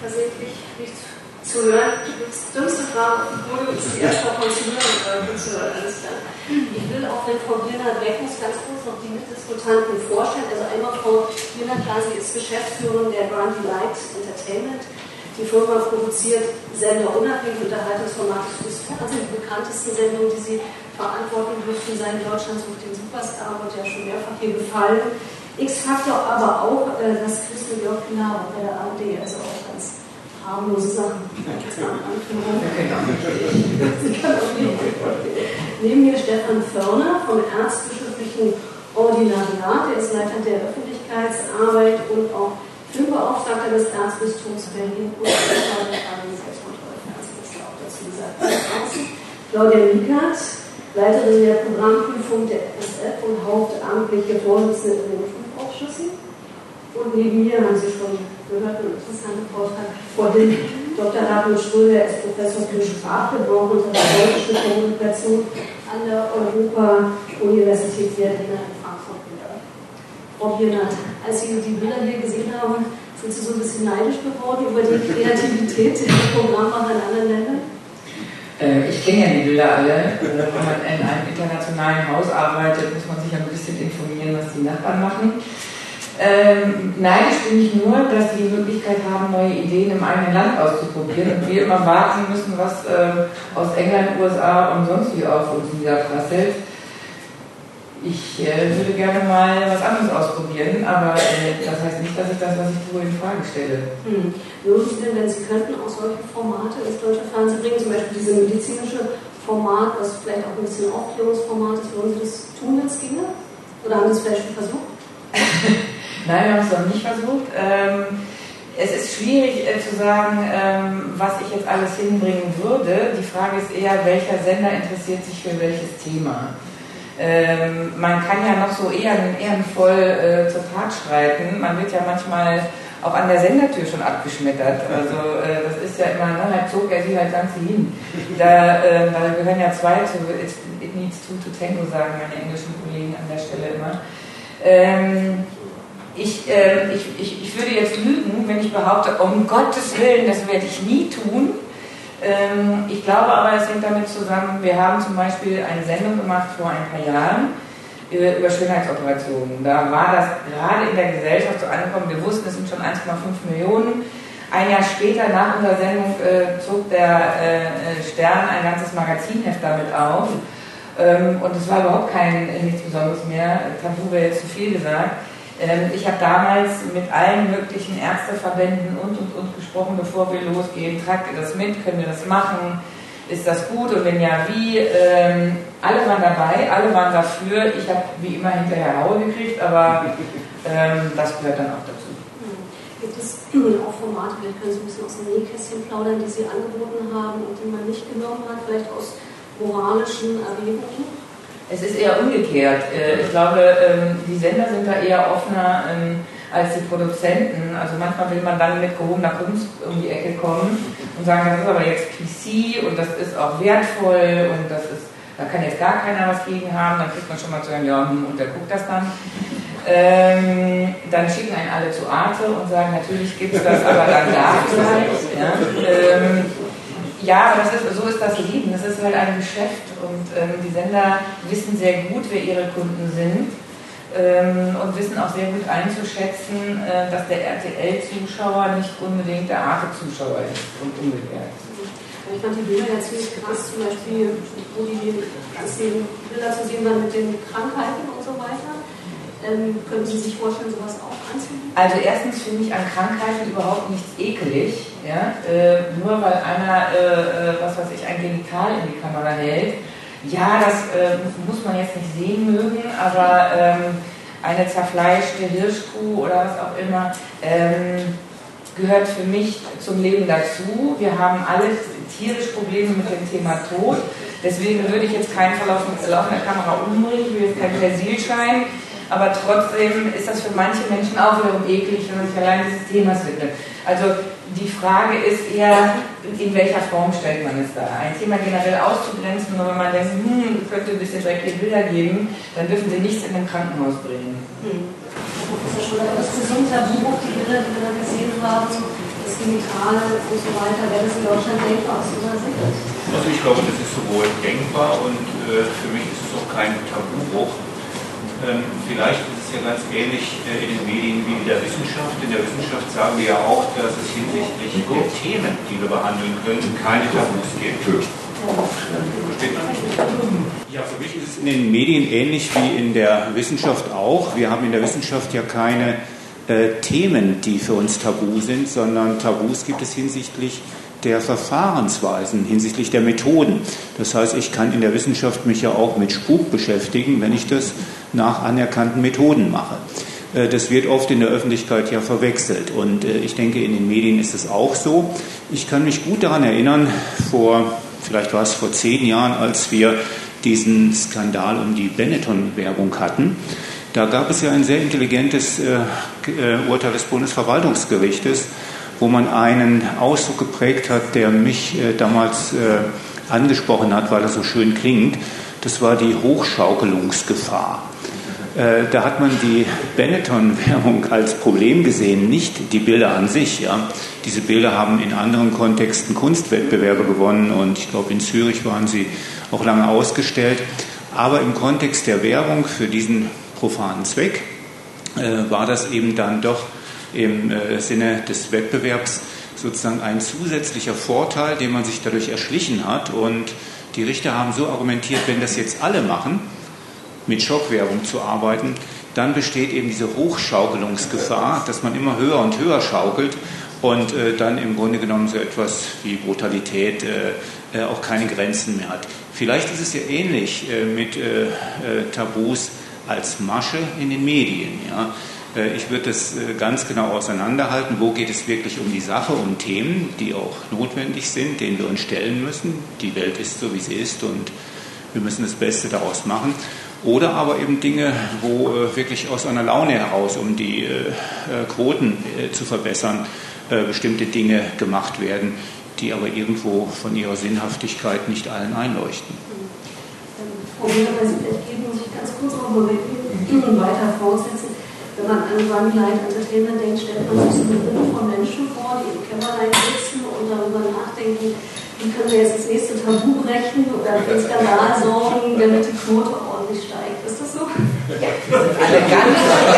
versehentlich nicht zu hören. Das dümmste Frage auf dem Podium ist die erste von zu hören. Alles klar. Ich will auch mit Frau Birnert-Beckens ganz kurz noch die Mitdiskutanten vorstellen. Also einmal Frau Birnert, sie ist Geschäftsführerin der Grundy Light Entertainment. Die Firma produziert senderunabhängige Unterhaltungsformate fürs Fernsehen. Die bekanntesten Sendungen, die sie verantworten dürften, sein Deutschland sucht den Superstar, wird ja schon mehrfach hier gefallen. X-Faktor, aber auch das Christel Jörg Pilar bei der ARD, also auch ganz harmlose Sachen. Neben mir Stefan Förner vom Erzbischöflichen Ordinariat, der ist Leiter der Öffentlichkeitsarbeit und auch Filmbeauftragter des Erzbistums Berlin und der Selbstkontrolle Fernsehminister auch dazu gesagt. Claudia Miekert, Leiterin der Programmprüfung der SF und hauptamtliche Vorsitzende in den Prüfausschüssen. Und neben mir haben Sie schon gehört, einen interessanten Vortrag vor dem Dr. Hartmut Schröder, er ist Professor für Sprachgebrauch und therapeutische Kommunikation an der Europa-Universität Berlin in Frankfurt. Frau Birnert, als Sie die Bilder hier gesehen haben, sind Sie so ein bisschen neidisch geworden über die Kreativität der Programmmacher in anderen Ländern? Ich kenne ja die Bilder alle. Wenn man in einem internationalen Haus arbeitet, muss man sich ja ein bisschen informieren, was die Nachbarn machen. Neidisch bin ich nur, dass sie die Möglichkeit haben, neue Ideen im eigenen Land auszuprobieren und wir immer warten müssen, was aus England, USA und sonst wie auf uns niederprasselt. Ich würde gerne mal was anderes ausprobieren, aber das heißt nicht, dass ich das, was ich tue, in Frage stelle. Würden Sie denn, wenn Sie könnten, auch solche Formate ins deutsche Fernsehen bringen, zum Beispiel dieses medizinische Format, was vielleicht auch ein bisschen Aufklärungsformat ist, würden Sie das tun, wenn es ginge? Oder haben Sie es vielleicht schon versucht? Nein, wir haben es noch nicht versucht. Es ist schwierig zu sagen, was ich jetzt alles hinbringen würde. Die Frage ist eher, welcher Sender interessiert sich für welches Thema. Man kann ja noch so ehrenvoll zur Tat schreiten. Man wird ja manchmal auch an der Sendertür schon abgeschmettert. Also das ist ja immer, da zog er sie halt ganz hin. Da gehören ja zwei zu It needs two to tango, sagen meine englischen Kollegen an der Stelle immer. Ich würde jetzt lügen, wenn ich behaupte, um Gottes Willen, das werde ich nie tun. Ich glaube aber, es hängt damit zusammen, wir haben zum Beispiel eine Sendung gemacht vor ein paar Jahren über Schönheitsoperationen. Da war das gerade in der Gesellschaft so angekommen, wir wussten, es sind schon 1,5 Millionen. Ein Jahr später, nach unserer Sendung, zog der Stern ein ganzes Magazinheft damit auf. Und es war überhaupt nichts Besonderes mehr. Tabu wäre jetzt zu viel gesagt. Ich habe damals mit allen möglichen Ärzteverbänden und gesprochen, bevor wir losgehen. Tragt ihr das mit? Können wir das machen? Ist das gut? Und wenn ja, wie? Alle waren dabei, alle waren dafür. Ich habe wie immer hinterher Haue gekriegt, aber das gehört dann auch dazu. Gibt es auch Formate, vielleicht können Sie ein bisschen aus dem Nähkästchen plaudern, die Sie angeboten haben und die man nicht genommen hat, vielleicht aus moralischen Erwägungen? Es ist eher umgekehrt. Ich glaube, die Sender sind da eher offener als die Produzenten. Also manchmal will man dann mit gehobener Kunst um die Ecke kommen und sagen, das ist aber jetzt PC und das ist auch wertvoll und da kann jetzt gar keiner was gegen haben. Dann kriegt man schon mal zu hören, ja, und der guckt das dann. Dann schicken einen alle zu Arte und sagen, natürlich gibt es das, aber dann da vielleicht. Ja. Ja, aber so ist das Leben. Das ist halt ein Geschäft und die Sender wissen sehr gut, wer ihre Kunden sind und wissen auch sehr gut einzuschätzen, dass der RTL-Zuschauer nicht unbedingt der Arte-Zuschauer ist und umgekehrt. Ich fand die Bilder ja ziemlich krass, zum Beispiel, wo die ganzen Bilder zu sehen waren mit den Krankheiten und so weiter. Können Sie sich vorstellen, sowas auch anzubieten? Also erstens finde ich an Krankheiten überhaupt nichts ekelig. Ja? Nur weil einer, ein Genital in die Kamera hält. Ja, das muss man jetzt nicht sehen mögen, aber eine zerfleischte Hirschkuh oder was auch immer gehört für mich zum Leben dazu. Wir haben alle tierisch Probleme mit dem Thema Tod. Deswegen würde ich jetzt keinen Verlauf der Kamera umbringen, ich will jetzt kein Persilschein. Aber trotzdem ist das für manche Menschen auch wiederum eklig, wenn man sich allein dieses Themas widmet. Also die Frage ist eher, in welcher Form stellt man es da? Ein Thema generell auszugrenzen, nur wenn man denkt, es könnte ein bisschen dreckige Bilder geben, dann dürfen sie nichts in ein Krankenhaus bringen. Das ist ja schon das Gesundheitsbuch, die Bilder, die wir da gesehen haben, das jetzt digital und so weiter, wäre das in Deutschland denkbar aus Ihrer Sicht? Also ich glaube, das ist sowohl denkbar und für mich ist es auch kein Tabubruch. Vielleicht ist es ja ganz ähnlich in den Medien wie in der Wissenschaft. In der Wissenschaft sagen wir ja auch, dass es hinsichtlich der Themen, die wir behandeln können, keine Tabus gibt. Ja, für mich ist es in den Medien ähnlich wie in der Wissenschaft auch. Wir haben in der Wissenschaft ja keine Themen, die für uns tabu sind, sondern Tabus gibt es hinsichtlich der Verfahrensweisen, hinsichtlich der Methoden. Das heißt, ich kann in der Wissenschaft mich ja auch mit Spuk beschäftigen, wenn ich das nach anerkannten Methoden mache. Das wird oft in der Öffentlichkeit ja verwechselt und ich denke, in den Medien ist es auch so. Ich kann mich gut daran erinnern, vielleicht war es vor 10 Jahren, als wir diesen Skandal um die Benetton-Werbung hatten. Da gab es ja ein sehr intelligentes Urteil des Bundesverwaltungsgerichtes, wo man einen Ausdruck geprägt hat, der mich damals angesprochen hat, weil er so schön klingt. Das war die Hochschaukelungsgefahr. Da hat man die Benetton-Werbung als Problem gesehen, nicht die Bilder an sich. Ja. Diese Bilder haben in anderen Kontexten Kunstwettbewerbe gewonnen und ich glaube, in Zürich waren sie auch lange ausgestellt. Aber im Kontext der Werbung für diesen profanen Zweck war das eben dann doch im Sinne des Wettbewerbs sozusagen ein zusätzlicher Vorteil, den man sich dadurch erschlichen hat. Und die Richter haben so argumentiert, wenn das jetzt alle machen, mit Schockwerbung zu arbeiten, dann besteht eben diese Hochschaukelungsgefahr, dass man immer höher und höher schaukelt und dann im Grunde genommen so etwas wie Brutalität auch keine Grenzen mehr hat. Vielleicht ist es ja ähnlich mit Tabus als Masche in den Medien. Ja. Ich würde das ganz genau auseinanderhalten, wo geht es wirklich um die Sache, um Themen, die auch notwendig sind, denen wir uns stellen müssen. Die Welt ist so, wie sie ist und wir müssen das Beste daraus machen. Oder aber eben Dinge, wo wirklich aus einer Laune heraus, um die Quoten zu verbessern, bestimmte Dinge gemacht werden, die aber irgendwo von ihrer Sinnhaftigkeit nicht allen einleuchten. Frau Müller, vielleicht geben Sie sich ganz kurz noch mal weiter fortsetzen. Wenn man an Runlight Entertainment denkt, stellt man sich so eine Gruppe von Menschen vor, die im Kämmerlein sitzen und darüber nachdenken, wie können wir jetzt das nächste Tabu brechen oder für einen Skandal sorgen, damit die Quote ordentlich steigt. Ist das so? Ja, wir sind alle ganz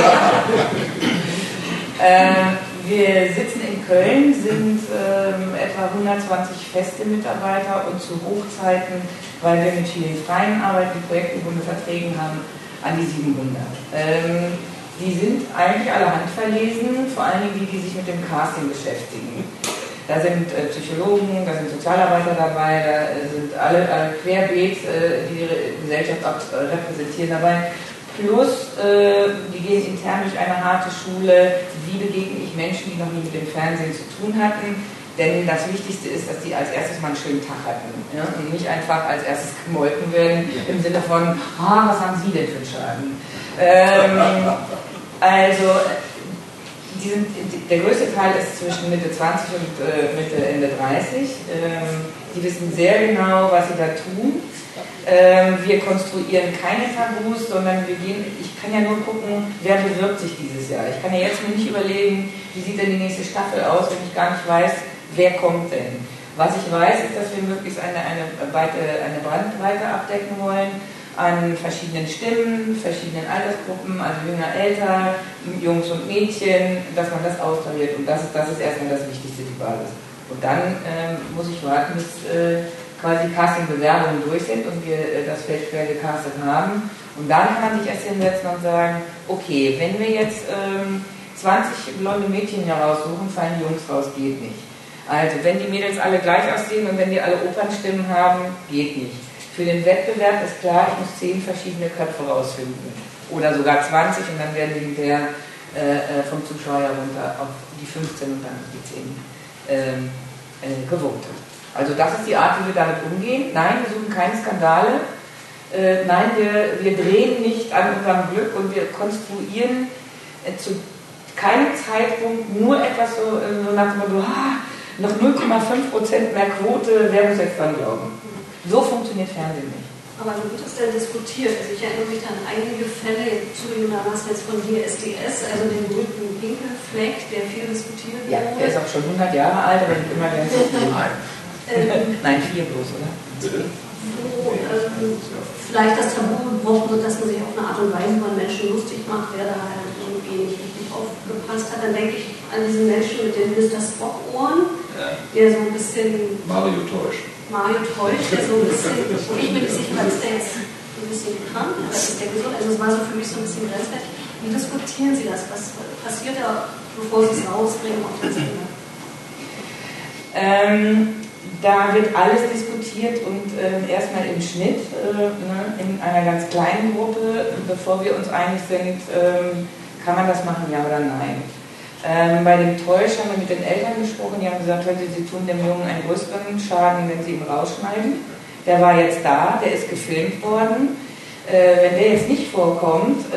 wir sitzen in Köln, sind etwa 120 feste Mitarbeiter und zu Hochzeiten, weil wir mit vielen freien Arbeiten, Projekten, Bundesverträgen haben, an die 700. Die sind eigentlich alle handverlesen, vor allen Dingen die sich mit dem Casting beschäftigen. Da sind Psychologen, da sind Sozialarbeiter dabei, da sind alle querbeet, die Gesellschaft repräsentieren dabei. Plus, die gehen intern durch eine harte Schule, wie begegne ich Menschen, die noch nie mit dem Fernsehen zu tun hatten. Denn das Wichtigste ist, dass die als erstes mal einen schönen Tag hatten. Ja? Und nicht einfach als erstes gemolken werden im Sinne von, was haben Sie denn für einen Schaden? Der größte Teil ist zwischen Mitte 20 und Mitte, Ende 30. Die wissen sehr genau, was sie da tun. Wir konstruieren keine Tabus, sondern ich kann ja nur gucken, wer bewirbt sich dieses Jahr. Ich kann ja jetzt mir nicht überlegen, wie sieht denn die nächste Staffel aus, wenn ich gar nicht weiß, wer kommt denn. Was ich weiß, ist, dass wir möglichst eine Bandbreite abdecken wollen an verschiedenen Stimmen, verschiedenen Altersgruppen, also jünger, älter, Jungs und Mädchen, dass man das austariert. Und das ist erstmal das Wichtigste, die Basis. Und dann muss ich warten, bis quasi Casting-Bewerbungen durch sind und wir das Feld quer gecastet haben. Und dann kann man sich erst hinsetzen und sagen, okay, wenn wir jetzt 20 blonde Mädchen hier raussuchen, fallen die Jungs raus, geht nicht. Also wenn die Mädels alle gleich aussehen und wenn die alle Opernstimmen haben, geht nicht. Für den Wettbewerb ist klar, ich muss 10 verschiedene Köpfe rausfinden. Oder sogar 20 und dann werden die hinterher vom Zuschauer runter auf die 15 und dann auf die 10 gewotet. Also das ist die Art, wie wir damit umgehen. Nein, wir suchen keine Skandale. Nein, wir drehen nicht an unserem Glück und wir konstruieren zu keinem Zeitpunkt nur etwas so nach dem Motto, noch 0,5% mehr Quote, wer muss jetzt dran glauben? So funktioniert Fernsehen nicht. Aber wie wird das denn diskutiert? Also ich erinnere mich an einige Fälle, zugegebenermaßen jetzt von DSDS, also den berühmten Pinkelfleck, der viel diskutiert wurde. Ja, der ist auch schon 100 Jahre alt, aber nicht immer ganz so viel. Nein, 4 bloß, oder? Wo vielleicht das Tabu gebrochen wird, dass man sich auf eine Art und Weise über Menschen lustig macht, wer da halt irgendwie nicht richtig aufgepasst hat. Dann denke ich an diesen Menschen mit den Mr. Spock-Ohren, der so ein bisschen... Mario täuscht, der so ein bisschen... Und ich bin nicht sicher, ist der jetzt ein bisschen krank oder ist der gesund? Also es war so für mich so ein bisschen grenzwertig. Wie diskutieren Sie das? Was passiert da, bevor Sie es rausbringen auf der Sender? Da wird alles diskutiert und erstmal im Schnitt, in einer ganz kleinen Gruppe, bevor wir uns einig sind, kann man das machen, ja oder nein. Bei dem Täusch haben wir mit den Eltern gesprochen, die haben gesagt, sie tun dem Jungen einen größeren Schaden, wenn sie ihn rausschneiden. Der war jetzt da, der ist gefilmt worden. Wenn der jetzt nicht vorkommt,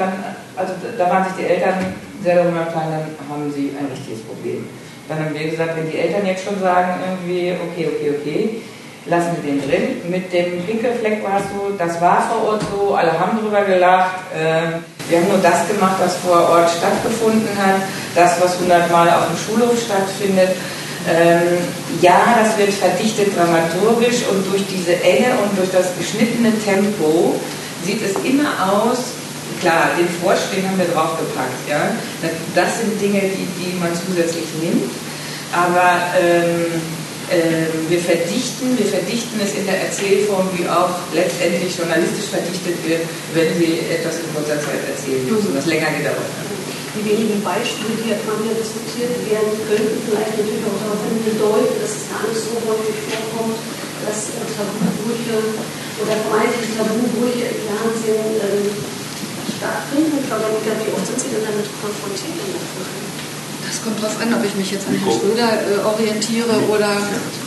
da waren sich die Eltern sehr darüber im Klaren, dann haben sie ein richtiges Problem. Dann haben wir gesagt, wenn die Eltern jetzt schon sagen, irgendwie, okay, lassen wir den drin. Mit dem Pinkelfleck war es so, das war vor Ort so, alle haben drüber gelacht. Wir haben nur das gemacht, was vor Ort stattgefunden hat, das, was 100 Mal auf dem Schulhof stattfindet. Ja, das wird verdichtet dramaturgisch und durch diese Enge und durch das geschnittene Tempo sieht es immer aus. Klar, den Frosch, den haben wir draufgepackt. Ja? Das sind Dinge, die man zusätzlich nimmt. Aber wir verdichten es in der Erzählform, wie auch letztendlich journalistisch verdichtet wird, wenn Sie etwas in kurzer Zeit erzählen müssen, was länger gedauert hat. Die wenigen Beispiele, die man hier diskutiert werden könnten, vielleicht natürlich auch darauf hindeuten, dass es gar nicht so häufig vorkommt, dass Tabubrüche oder vermeintliche Tabubrüche im Fernsehen stattfinden. Ich glaube, wie oft sind Sie denn damit konfrontiert? Das kommt drauf an, ob ich mich jetzt an Herrn Schröder orientiere oder...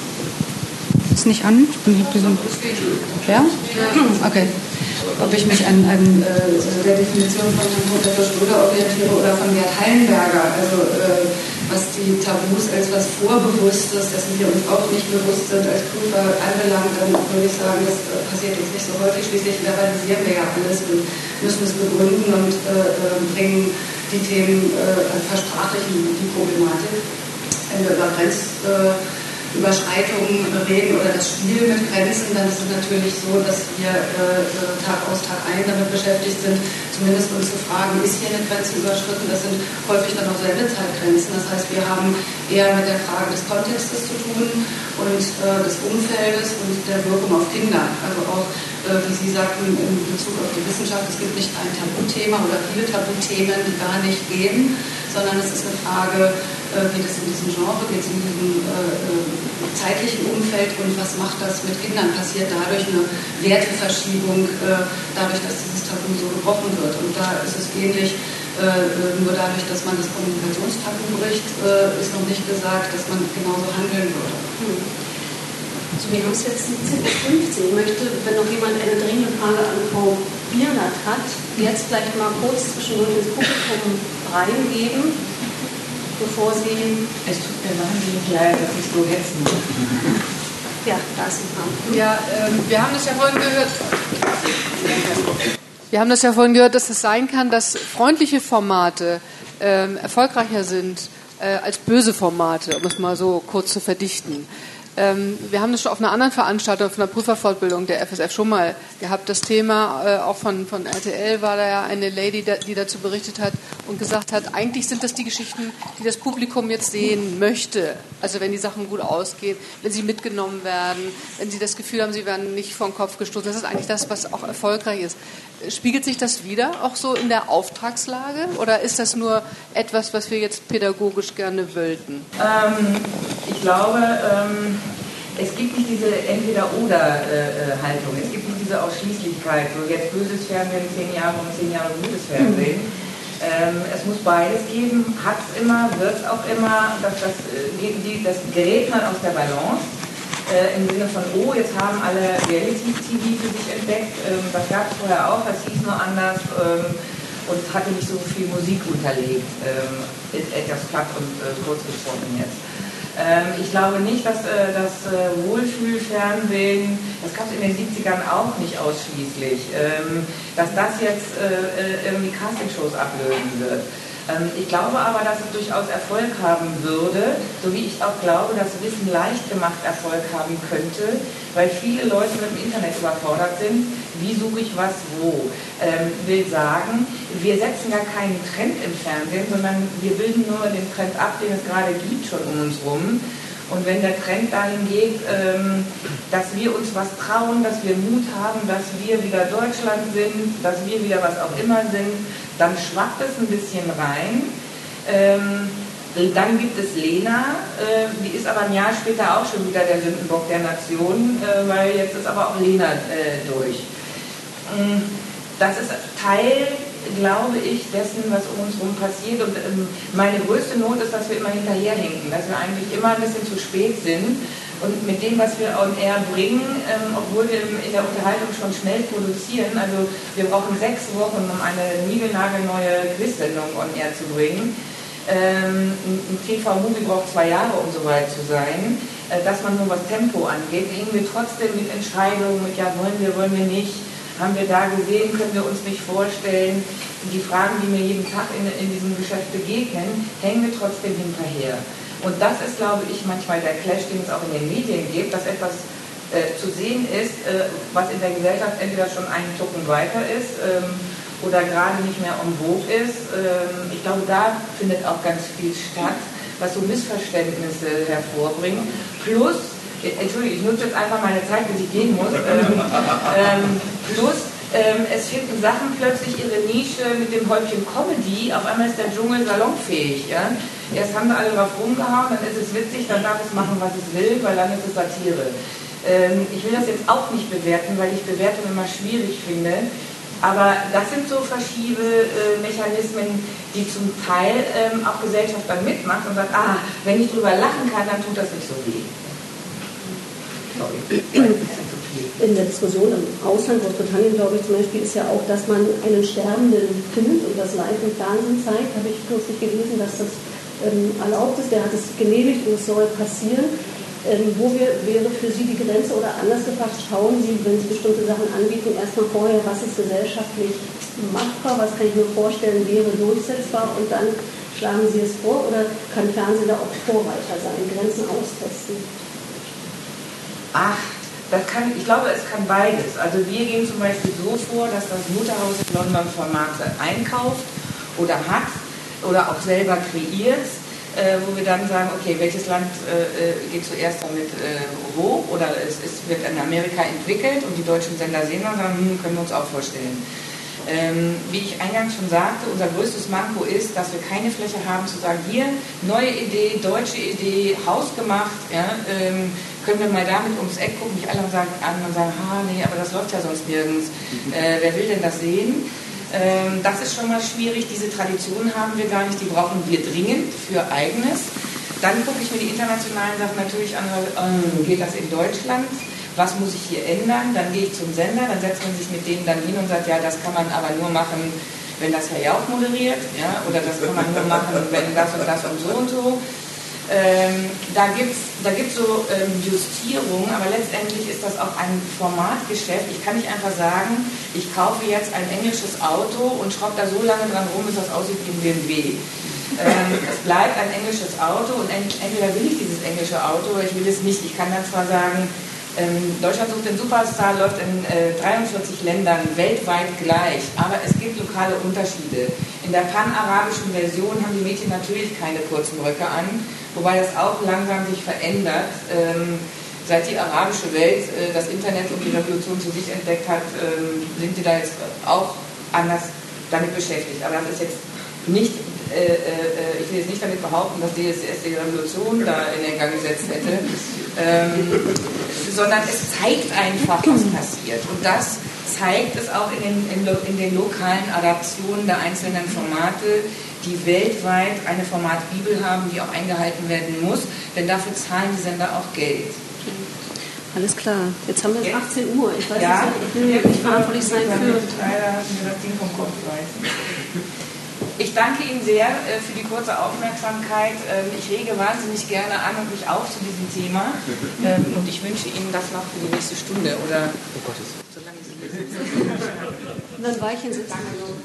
Ist nicht an? Ich bin ein bisschen... Ja? Okay. Ob ich mich an der Definition von Herrn Professor Schröder orientiere oder von Gerd Hallenberger, also was die Tabus als was Vorbewusstes, dessen wir uns auch nicht bewusst sind, als Prüfer anbelangt, dann würde ich sagen, das passiert jetzt nicht so häufig. Schließlich verbalisieren wir ja alles und müssen es begründen und bringen die Themen, versprachlichen die Problematik. Wenn wir über Grenzüberschreitungen reden oder das Spiel mit Grenzen, dann ist es natürlich so, dass wir Tag aus Tag ein damit beschäftigt sind, zumindest uns zu fragen, ist hier eine Grenze überschritten? Das sind häufig dann auch Sendezeitgrenzen. Das heißt, wir haben eher mit der Frage des Kontextes zu tun und des Umfeldes und der Wirkung auf Kinder. Also auch, wie Sie sagten, in Bezug auf die Wissenschaft, es gibt nicht ein Tabuthema oder viele Tabuthemen, die gar nicht gehen, sondern es ist eine Frage, geht es in diesem Genre, geht es in diesem zeitlichen Umfeld und was macht das mit Kindern? Passiert dadurch eine Werteverschiebung, dadurch, dass dieses Tabu so gebrochen wird? Und da ist es ähnlich, nur dadurch, dass man das Kommunikationstabu bricht, ist noch nicht gesagt, dass man genauso handeln würde. Also wir haben es jetzt 17:15 Uhr. Ich möchte, wenn noch jemand eine dringende Frage an Frau Biernat hat, jetzt vielleicht mal kurz zwischendurch ins Publikum reingeben, bevor Sie... Es tut mir wahnsinnig leid, dass ich so hetzen muss. Ja, da ist ein Paar. Ja, wir haben das ja vorhin gehört. Wir haben das ja vorhin gehört, dass es sein kann, dass freundliche Formate erfolgreicher sind als böse Formate, um es mal so kurz zu verdichten. Wir haben das schon auf einer anderen Veranstaltung, auf einer Prüferfortbildung der FSF schon mal gehabt. Das Thema, auch von RTL war da ja eine Lady, die dazu berichtet hat und gesagt hat, eigentlich sind das die Geschichten, die das Publikum jetzt sehen möchte. Also wenn die Sachen gut ausgehen, wenn sie mitgenommen werden, wenn sie das Gefühl haben, sie werden nicht vor den Kopf gestoßen. Das ist eigentlich das, was auch erfolgreich ist. Spiegelt sich das wieder auch so in der Auftragslage oder ist das nur etwas, was wir jetzt pädagogisch gerne wölten? Ich glaube, es gibt nicht diese Entweder-Oder-Haltung. Es gibt nicht diese Ausschließlichkeit, so jetzt böses Fernsehen, 10 Jahre und 10 Jahre gutes Fernsehen. Es muss beides geben, hat es immer, wird es auch immer. Das gerät man aus der Balance. Im Sinne von, oh, jetzt haben alle Reality-TV für sich entdeckt. Das gab es vorher auch, das hieß nur anders und hatte nicht so viel Musik unterlegt. Etwas platt und kurz gesprochen jetzt. Ich glaube nicht, dass das Wohlfühlfernsehen, das gab es in den 70ern auch nicht ausschließlich, dass das jetzt irgendwie Castingshows ablösen wird. Ich glaube aber, dass es durchaus Erfolg haben würde, so wie ich auch glaube, dass Wissen leicht gemacht Erfolg haben könnte, weil viele Leute mit dem Internet überfordert sind. Wie suche ich was wo? Will sagen, wir setzen gar keinen Trend im Fernsehen, sondern wir bilden nur den Trend ab, den es gerade gibt schon um uns rum. Und wenn der Trend dahin geht, dass wir uns was trauen, dass wir Mut haben, dass wir wieder Deutschland sind, dass wir wieder was auch immer sind, dann schwappt es ein bisschen rein. Dann gibt es Lena, die ist aber ein Jahr später auch schon wieder der Sündenbock der Nation, weil jetzt ist aber auch Lena durch. Das ist Teil, glaube ich, dessen, was um uns herum passiert. Und meine größte Not ist, dass wir immer hinterherhinken, dass wir eigentlich immer ein bisschen zu spät sind. Und mit dem, was wir on air bringen, obwohl wir in der Unterhaltung schon schnell produzieren, also wir brauchen 6 Wochen, um eine niegelnagelneue Quizsendung on air zu bringen. Ein TV-Movie braucht 2 Jahre, um so weit zu sein. Dass man nur was Tempo angeht, hängen wir trotzdem mit Entscheidungen, mit ja, wollen wir nicht. Haben wir da gesehen, können wir uns nicht vorstellen. Die Fragen, die mir jeden Tag in diesem Geschäft begegnen, hängen wir trotzdem hinterher. Und das ist, glaube ich, manchmal der Clash, den es auch in den Medien gibt, dass etwas zu sehen ist, was in der Gesellschaft entweder schon einen Tucken weiter ist oder gerade nicht mehr en vogue ist. Ich glaube, da findet auch ganz viel statt, was so Missverständnisse hervorbringt. Plus, Entschuldigung, ich nutze jetzt einfach meine Zeit, bis ich gehen muss. Es finden Sachen plötzlich ihre Nische mit dem Häubchen Comedy. Auf einmal ist der Dschungel salonfähig. Ja? Erst haben wir alle drauf rumgehauen, dann ist es witzig, dann darf es machen, was es will, weil dann ist es Satire. Ich will das jetzt auch nicht bewerten, weil ich Bewertung immer schwierig finde. Aber das sind so Verschiebemechanismen, die zum Teil auch Gesellschaft dann mitmacht und sagt, wenn ich drüber lachen kann, dann tut das nicht so weh. In der Diskussion im Ausland, Großbritannien, glaube ich zum Beispiel, ist ja auch, dass man einen Sterbenden filmt und das live im Fernsehen zeigt. Habe ich kürzlich gelesen, dass das erlaubt ist. Der hat es genehmigt und es soll passieren. Wo wäre für Sie die Grenze oder anders gefragt, schauen Sie, wenn Sie bestimmte Sachen anbieten, erstmal vorher, was ist gesellschaftlich machbar, was kann ich mir vorstellen, wäre durchsetzbar und dann schlagen Sie es vor oder kann Fernsehen da auch Vorreiter sein, Grenzen austesten? Ich glaube, es kann beides. Also wir gehen zum Beispiel so vor, dass das Mutterhaus in London Formate einkauft oder hat oder auch selber kreiert, wo wir dann sagen, okay, welches Land geht zuerst damit hoch oder es wird in Amerika entwickelt und die deutschen Sender sehen dann und sagen, können wir uns auch vorstellen. Wie ich eingangs schon sagte, unser größtes Manko ist, dass wir keine Fläche haben zu sagen, hier, neue Idee, deutsche Idee, hausgemacht, ja, können wir mal damit ums Eck gucken, nicht alle sagen, nee, aber das läuft ja sonst nirgends, wer will denn das sehen? Das ist schon mal schwierig, diese Tradition haben wir gar nicht, die brauchen wir dringend für Eigenes. Dann gucke ich mir die internationalen Sachen natürlich an, geht das in Deutschland? Was muss ich hier ändern? Dann gehe ich zum Sender, dann setzt man sich mit denen dann hin und sagt, ja, das kann man aber nur machen, wenn das Herr Jauch moderiert, ja, oder das kann man nur machen, wenn das und das und so und so. Da gibt's so Justierungen, aber letztendlich ist das auch ein Formatgeschäft. Ich kann nicht einfach sagen, ich kaufe jetzt ein englisches Auto und schraube da so lange dran rum, bis das aussieht wie ein BMW. Es bleibt ein englisches Auto und entweder will ich dieses englische Auto oder ich will es nicht. Ich kann dann zwar sagen, Deutschland sucht den Superstar, läuft in 43 Ländern weltweit gleich, aber es gibt lokale Unterschiede. In der panarabischen Version haben die Mädchen natürlich keine kurzen Röcke an, wobei das auch langsam sich verändert. Seit die arabische Welt das Internet und die Revolution zu sich entdeckt hat, sind sie da jetzt auch anders damit beschäftigt. Aber das ist jetzt nicht, ich will jetzt nicht damit behaupten, dass DSDS die Revolution da in den Gang gesetzt hätte, sondern es zeigt einfach, was passiert. Und das zeigt es auch in den lokalen Adaptionen der einzelnen Formate, die weltweit eine Formatbibel haben, die auch eingehalten werden muss, denn dafür zahlen die Sender auch Geld. Alles klar, jetzt haben wir es 18 Uhr. Ich weiß nicht, ich will nicht verantwortlich sein für... Leider hast du mir das Ding vom Kopf reißen. Ich danke Ihnen sehr für die kurze Aufmerksamkeit. Ich rege wahnsinnig gerne an und mich auf zu diesem Thema. Und ich wünsche Ihnen das noch für die nächste Stunde oder solange Sie hier sitzen. Und dann Weilchen sitzen wir noch.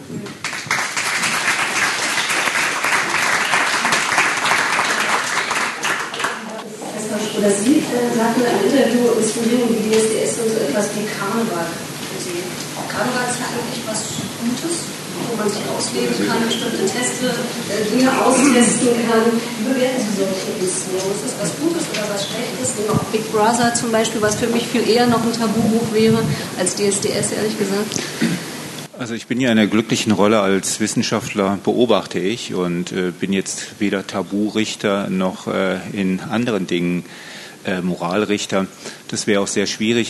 Oder Sie sagten in einem Interview, Inszenierung wie DSDS und so etwas wie Karneval sehen. Karneval ist ja eigentlich was Gutes, wo man sich ausleben kann, bestimmte Dinge austesten kann. Wie bewerten Sie solche Inszenierungen? Ist das was Gutes oder was Schlechtes? Nehmen auch Big Brother zum Beispiel, was für mich viel eher noch ein Tabubuch wäre als DSDS, ehrlich gesagt. Also ich bin ja in einer glücklichen Rolle als Wissenschaftler, beobachte ich und bin jetzt weder Taburichter noch in anderen Dingen Moralrichter. Das wäre auch sehr schwierig.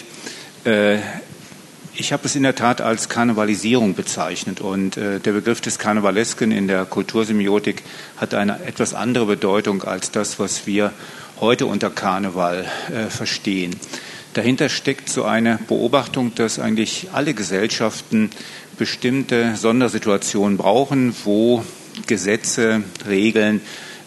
Ich habe es in der Tat als Karnevalisierung bezeichnet und der Begriff des Karnevalesken in der Kultursemiotik hat eine etwas andere Bedeutung als das, was wir heute unter Karneval verstehen. Dahinter steckt so eine Beobachtung, dass eigentlich alle Gesellschaften bestimmte Sondersituationen brauchen, wo Gesetze, Regeln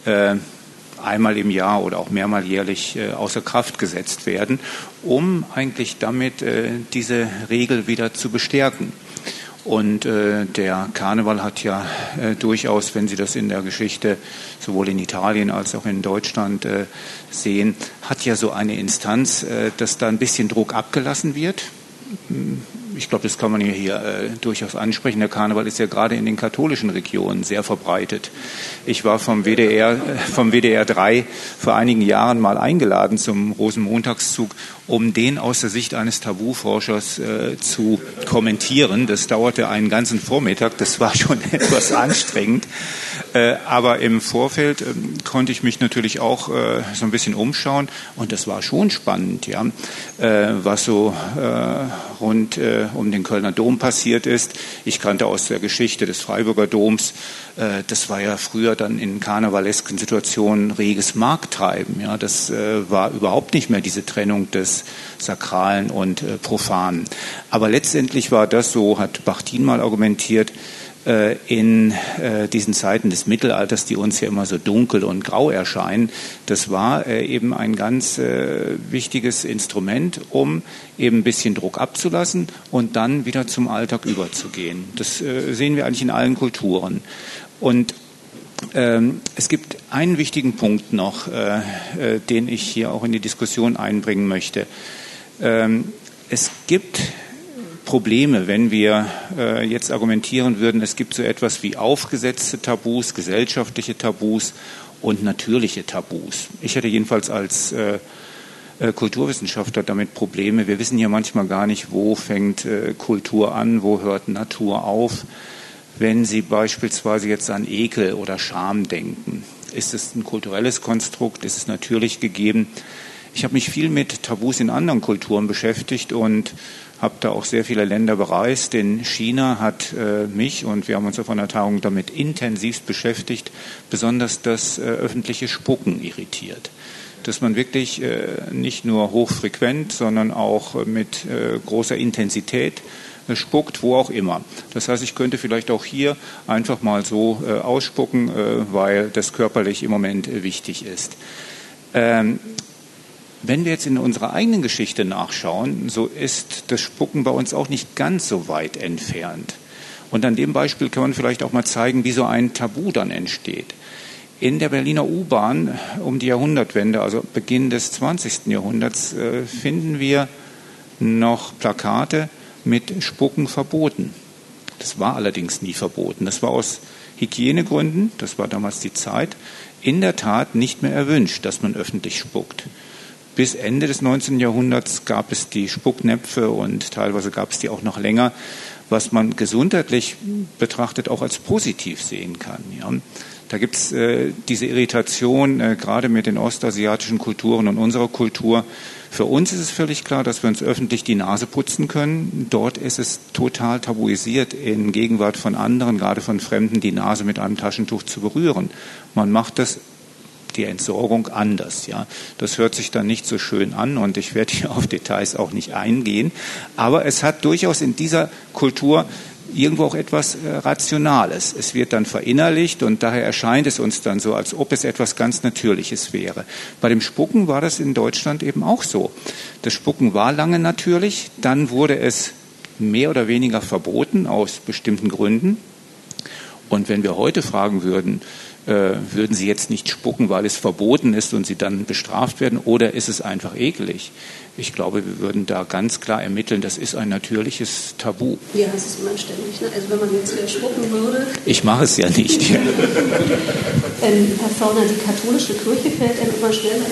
einmal im Jahr oder auch mehrmal jährlich außer Kraft gesetzt werden, um eigentlich damit diese Regel wieder zu bestärken. Und der Karneval hat ja durchaus, wenn Sie das in der Geschichte sowohl in Italien als auch in Deutschland sehen, hat ja so eine Instanz, dass da ein bisschen Druck abgelassen wird. Ich glaube, das kann man hier durchaus ansprechen. Der Karneval ist ja gerade in den katholischen Regionen sehr verbreitet. Ich war vom WDR 3 vor einigen Jahren mal eingeladen zum Rosenmontagszug, um den aus der Sicht eines Tabuforschers zu kommentieren. Das dauerte einen ganzen Vormittag. Das war schon etwas anstrengend. Aber im Vorfeld konnte ich mich natürlich auch so ein bisschen umschauen. Und das war schon spannend, ja, was so rund um den Kölner Dom passiert ist. Ich kannte aus der Geschichte des Freiburger Doms, das war ja früher dann in karnevalesken Situationen reges Markttreiben. Ja, das war überhaupt nicht mehr diese Trennung des Sakralen und Profanen. Aber letztendlich war das, so hat Bachtin mal argumentiert, in diesen Zeiten des Mittelalters, die uns ja immer so dunkel und grau erscheinen, das war eben ein ganz wichtiges Instrument, um eben ein bisschen Druck abzulassen und dann wieder zum Alltag überzugehen. Das sehen wir eigentlich in allen Kulturen. Und es gibt einen wichtigen Punkt noch, den ich hier auch in die Diskussion einbringen möchte. Es gibt Probleme, wenn wir jetzt argumentieren würden, es gibt so etwas wie aufgesetzte Tabus, gesellschaftliche Tabus und natürliche Tabus. Ich hätte jedenfalls als Kulturwissenschaftler damit Probleme. Wir wissen ja manchmal gar nicht, wo fängt Kultur an, wo hört Natur auf. Wenn Sie beispielsweise jetzt an Ekel oder Scham denken, ist es ein kulturelles Konstrukt, ist es natürlich gegeben. Ich habe mich viel mit Tabus in anderen Kulturen beschäftigt und habe da auch sehr viele Länder bereist. In China hat mich, und wir haben uns auf einer Tagung damit intensivst beschäftigt, besonders das öffentliche Spucken irritiert. Dass man wirklich nicht nur hochfrequent, sondern auch mit großer Intensität spuckt, wo auch immer. Das heißt, ich könnte vielleicht auch hier einfach mal so ausspucken, weil das körperlich im Moment wichtig ist. Wenn wir jetzt in unserer eigenen Geschichte nachschauen, so ist das Spucken bei uns auch nicht ganz so weit entfernt. Und an dem Beispiel kann man vielleicht auch mal zeigen, wie so ein Tabu dann entsteht. In der Berliner U-Bahn um die Jahrhundertwende, also Beginn des 20. Jahrhunderts, finden wir noch Plakate mit Spucken verboten. Das war allerdings nie verboten. Das war aus Hygienegründen, das war damals die Zeit, in der Tat nicht mehr erwünscht, dass man öffentlich spuckt. Bis Ende des 19. Jahrhunderts gab es die Spucknäpfe und teilweise gab es die auch noch länger, was man gesundheitlich betrachtet auch als positiv sehen kann. Ja. Da gibt es diese Irritation, gerade mit den ostasiatischen Kulturen und unserer Kultur. Für uns ist es völlig klar, dass wir uns öffentlich die Nase putzen können. Dort ist es total tabuisiert, in Gegenwart von anderen, gerade von Fremden, die Nase mit einem Taschentuch zu berühren. Man macht das, die Entsorgung, anders. Ja. Das hört sich dann nicht so schön an und ich werde hier auf Details auch nicht eingehen. Aber es hat durchaus in dieser Kultur irgendwo auch etwas Rationales. Es wird dann verinnerlicht und daher erscheint es uns dann so, als ob es etwas ganz Natürliches wäre. Bei dem Spucken war das in Deutschland eben auch so. Das Spucken war lange natürlich, dann wurde es mehr oder weniger verboten aus bestimmten Gründen. Und wenn wir heute fragen würden, würden Sie jetzt nicht spucken, weil es verboten ist und Sie dann bestraft werden, oder ist es einfach eklig? Ich glaube, wir würden da ganz klar ermitteln, das ist ein natürliches Tabu. Ja, das ist unanständig. Ne? Also wenn man jetzt wieder spucken würde. Ich mache es ja nicht. Herr Fauner, die katholische Kirche fällt einem immer schneller.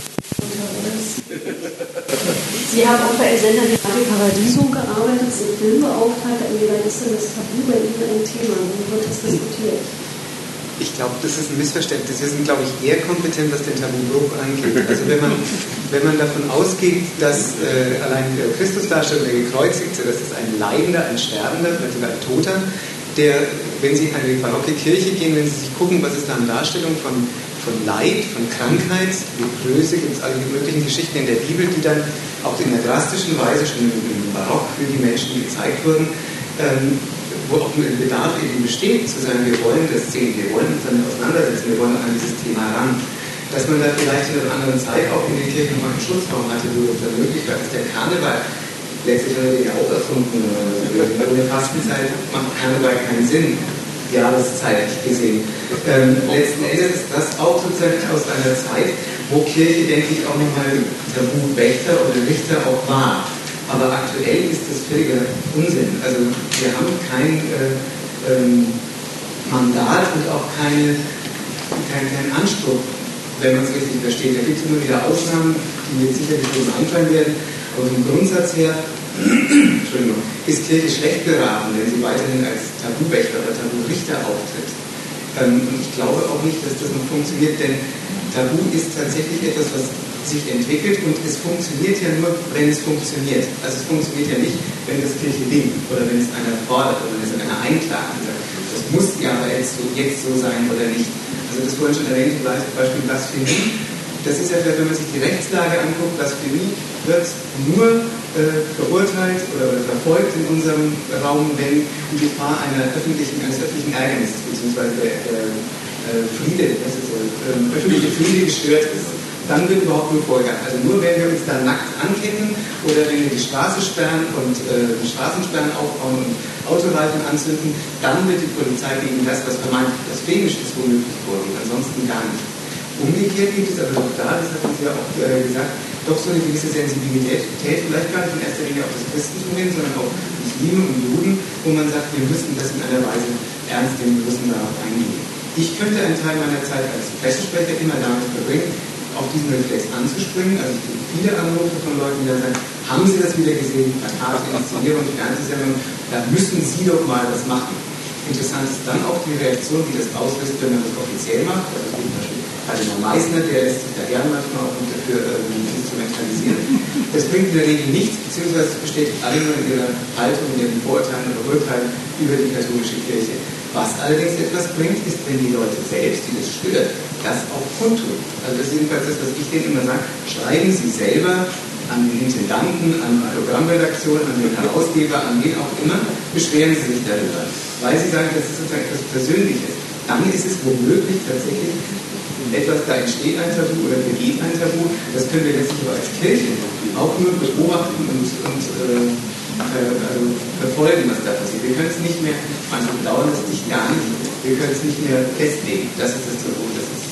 Sie haben auch bei Sender wie Radio Paradiso gearbeitet, sind Filmbeauftragter. Inwieweit ist denn das Tabu bei Ihnen ein Thema? Wie wird das diskutiert? Ich glaube, das ist ein Missverständnis. Wir sind, glaube ich, eher kompetent, was den Tabubruch angeht. Also wenn man davon ausgeht, dass allein der Christusdarstellung, der Gekreuzigte, das ist ein Leidender, ein Sterbender, vielleicht sogar ein Toter, der, wenn Sie in eine barocke Kirche gehen, wenn Sie sich gucken, was ist da an Darstellung von Leid, von Krankheit, wie Größe, gibt es alle möglichen Geschichten in der Bibel, die dann auch in einer drastischen Weise schon im Barock für die Menschen gezeigt wurden, wo auch ein Bedarf eben besteht, zu sagen, wir wollen das sehen, wir wollen uns damit auseinandersetzen, wir wollen an dieses Thema ran. Dass man da vielleicht in einer anderen Zeit auch in den Kirchen noch einen Schutzraum hatte, wo es dann möglich war, dass der Karneval, letztlich haben wir den ja auch erfunden, ohne Fastenzeit macht Karneval keinen Sinn, jahreszeitlich gesehen. Letzten Endes ist das auch sozusagen aus einer Zeit, wo Kirche, denke ich, auch nochmal Tabu-Wächter oder Richter auch war. Aber aktuell ist das völliger Unsinn. Also wir haben kein Mandat und auch keinen Anspruch, wenn man es richtig versteht. Da gibt es immer wieder Ausnahmen, die mir sicherlich schon einfallen werden. Aber vom Grundsatz her Entschuldigung, ist Kirche schlecht beraten, wenn sie weiterhin als Tabuwächter oder Taburichter auftritt. Und ich glaube auch nicht, dass das noch funktioniert, denn Tabu ist tatsächlich etwas, was sich entwickelt und es funktioniert ja nur, wenn es funktioniert. Also es funktioniert ja nicht, wenn das Kirche will oder wenn es einer fordert oder wenn es einer einklagt. Das muss ja aber jetzt so sein oder nicht. Also das vorhin schon erwähnte Beispiel Blasphemie, das ist ja vielleicht, wenn man sich die Rechtslage anguckt, Blasphemie wird nur verurteilt oder verfolgt in unserem Raum, wenn die Gefahr eines öffentlichen Ärgernisses bzw. der öffentliche Friede gestört ist. Dann wird überhaupt nur vorgegangen. Also nur wenn wir uns da nackt ankippen oder wenn wir die Straße sperren und die Straßensperren aufbauen und Autoreifen anzünden, dann wird die Polizei gegen das, was vermeintlich blasphemisch ist, womöglich vorgehen. Ansonsten gar nicht. Umgekehrt gibt es aber doch da, das hatten Sie ja auch gesagt, doch so eine gewisse Sensibilität, vielleicht gar nicht in erster Linie auf das Christentum hin, sondern auch Muslime und Juden, wo man sagt, wir müssen das in einer Weise ernst nehmen, wir müssen darauf eingehen. Ich könnte einen Teil meiner Zeit als Pressesprecher immer damit verbringen, auf diesen Reflex anzuspringen. Also ich kriege viele Anrufe von Leuten, die dann sagen, haben Sie das wieder gesehen, Plakate, Inszenierung, Fernsehsendung, da müssen Sie doch mal was machen. Interessant ist dann auch die Reaktion, die das auslöst, wenn man das offiziell macht. Also zum Beispiel Kardinal Meissner, der lässt sich da gerne manchmal auch dafür instrumentalisieren. Das bringt in der Regel nichts, beziehungsweise es bestätigt alle nur in ihrer Haltung, in ihren Vorurteilen oder Urteilen über die katholische Kirche. Was allerdings etwas bringt, ist, wenn die Leute selbst, die das stört, das auch kundtun. Also das ist jedenfalls das, was ich denen immer sage, schreiben Sie selber an den Intendanten, an die Programmredaktion, an den Herausgeber, an wen auch immer, beschweren Sie sich darüber. Weil Sie sagen, das ist sozusagen etwas Persönliches. Dann ist es womöglich tatsächlich etwas, da entsteht ein Tabu oder begeht ein Tabu. Das können wir letztlich aber als Kirche auch nur beobachten und verfolgen, was da passiert. Wir können es nicht mehr, manche bedauern es nicht gar nicht, wir können es nicht mehr festlegen. Das ist das Tabu. Das ist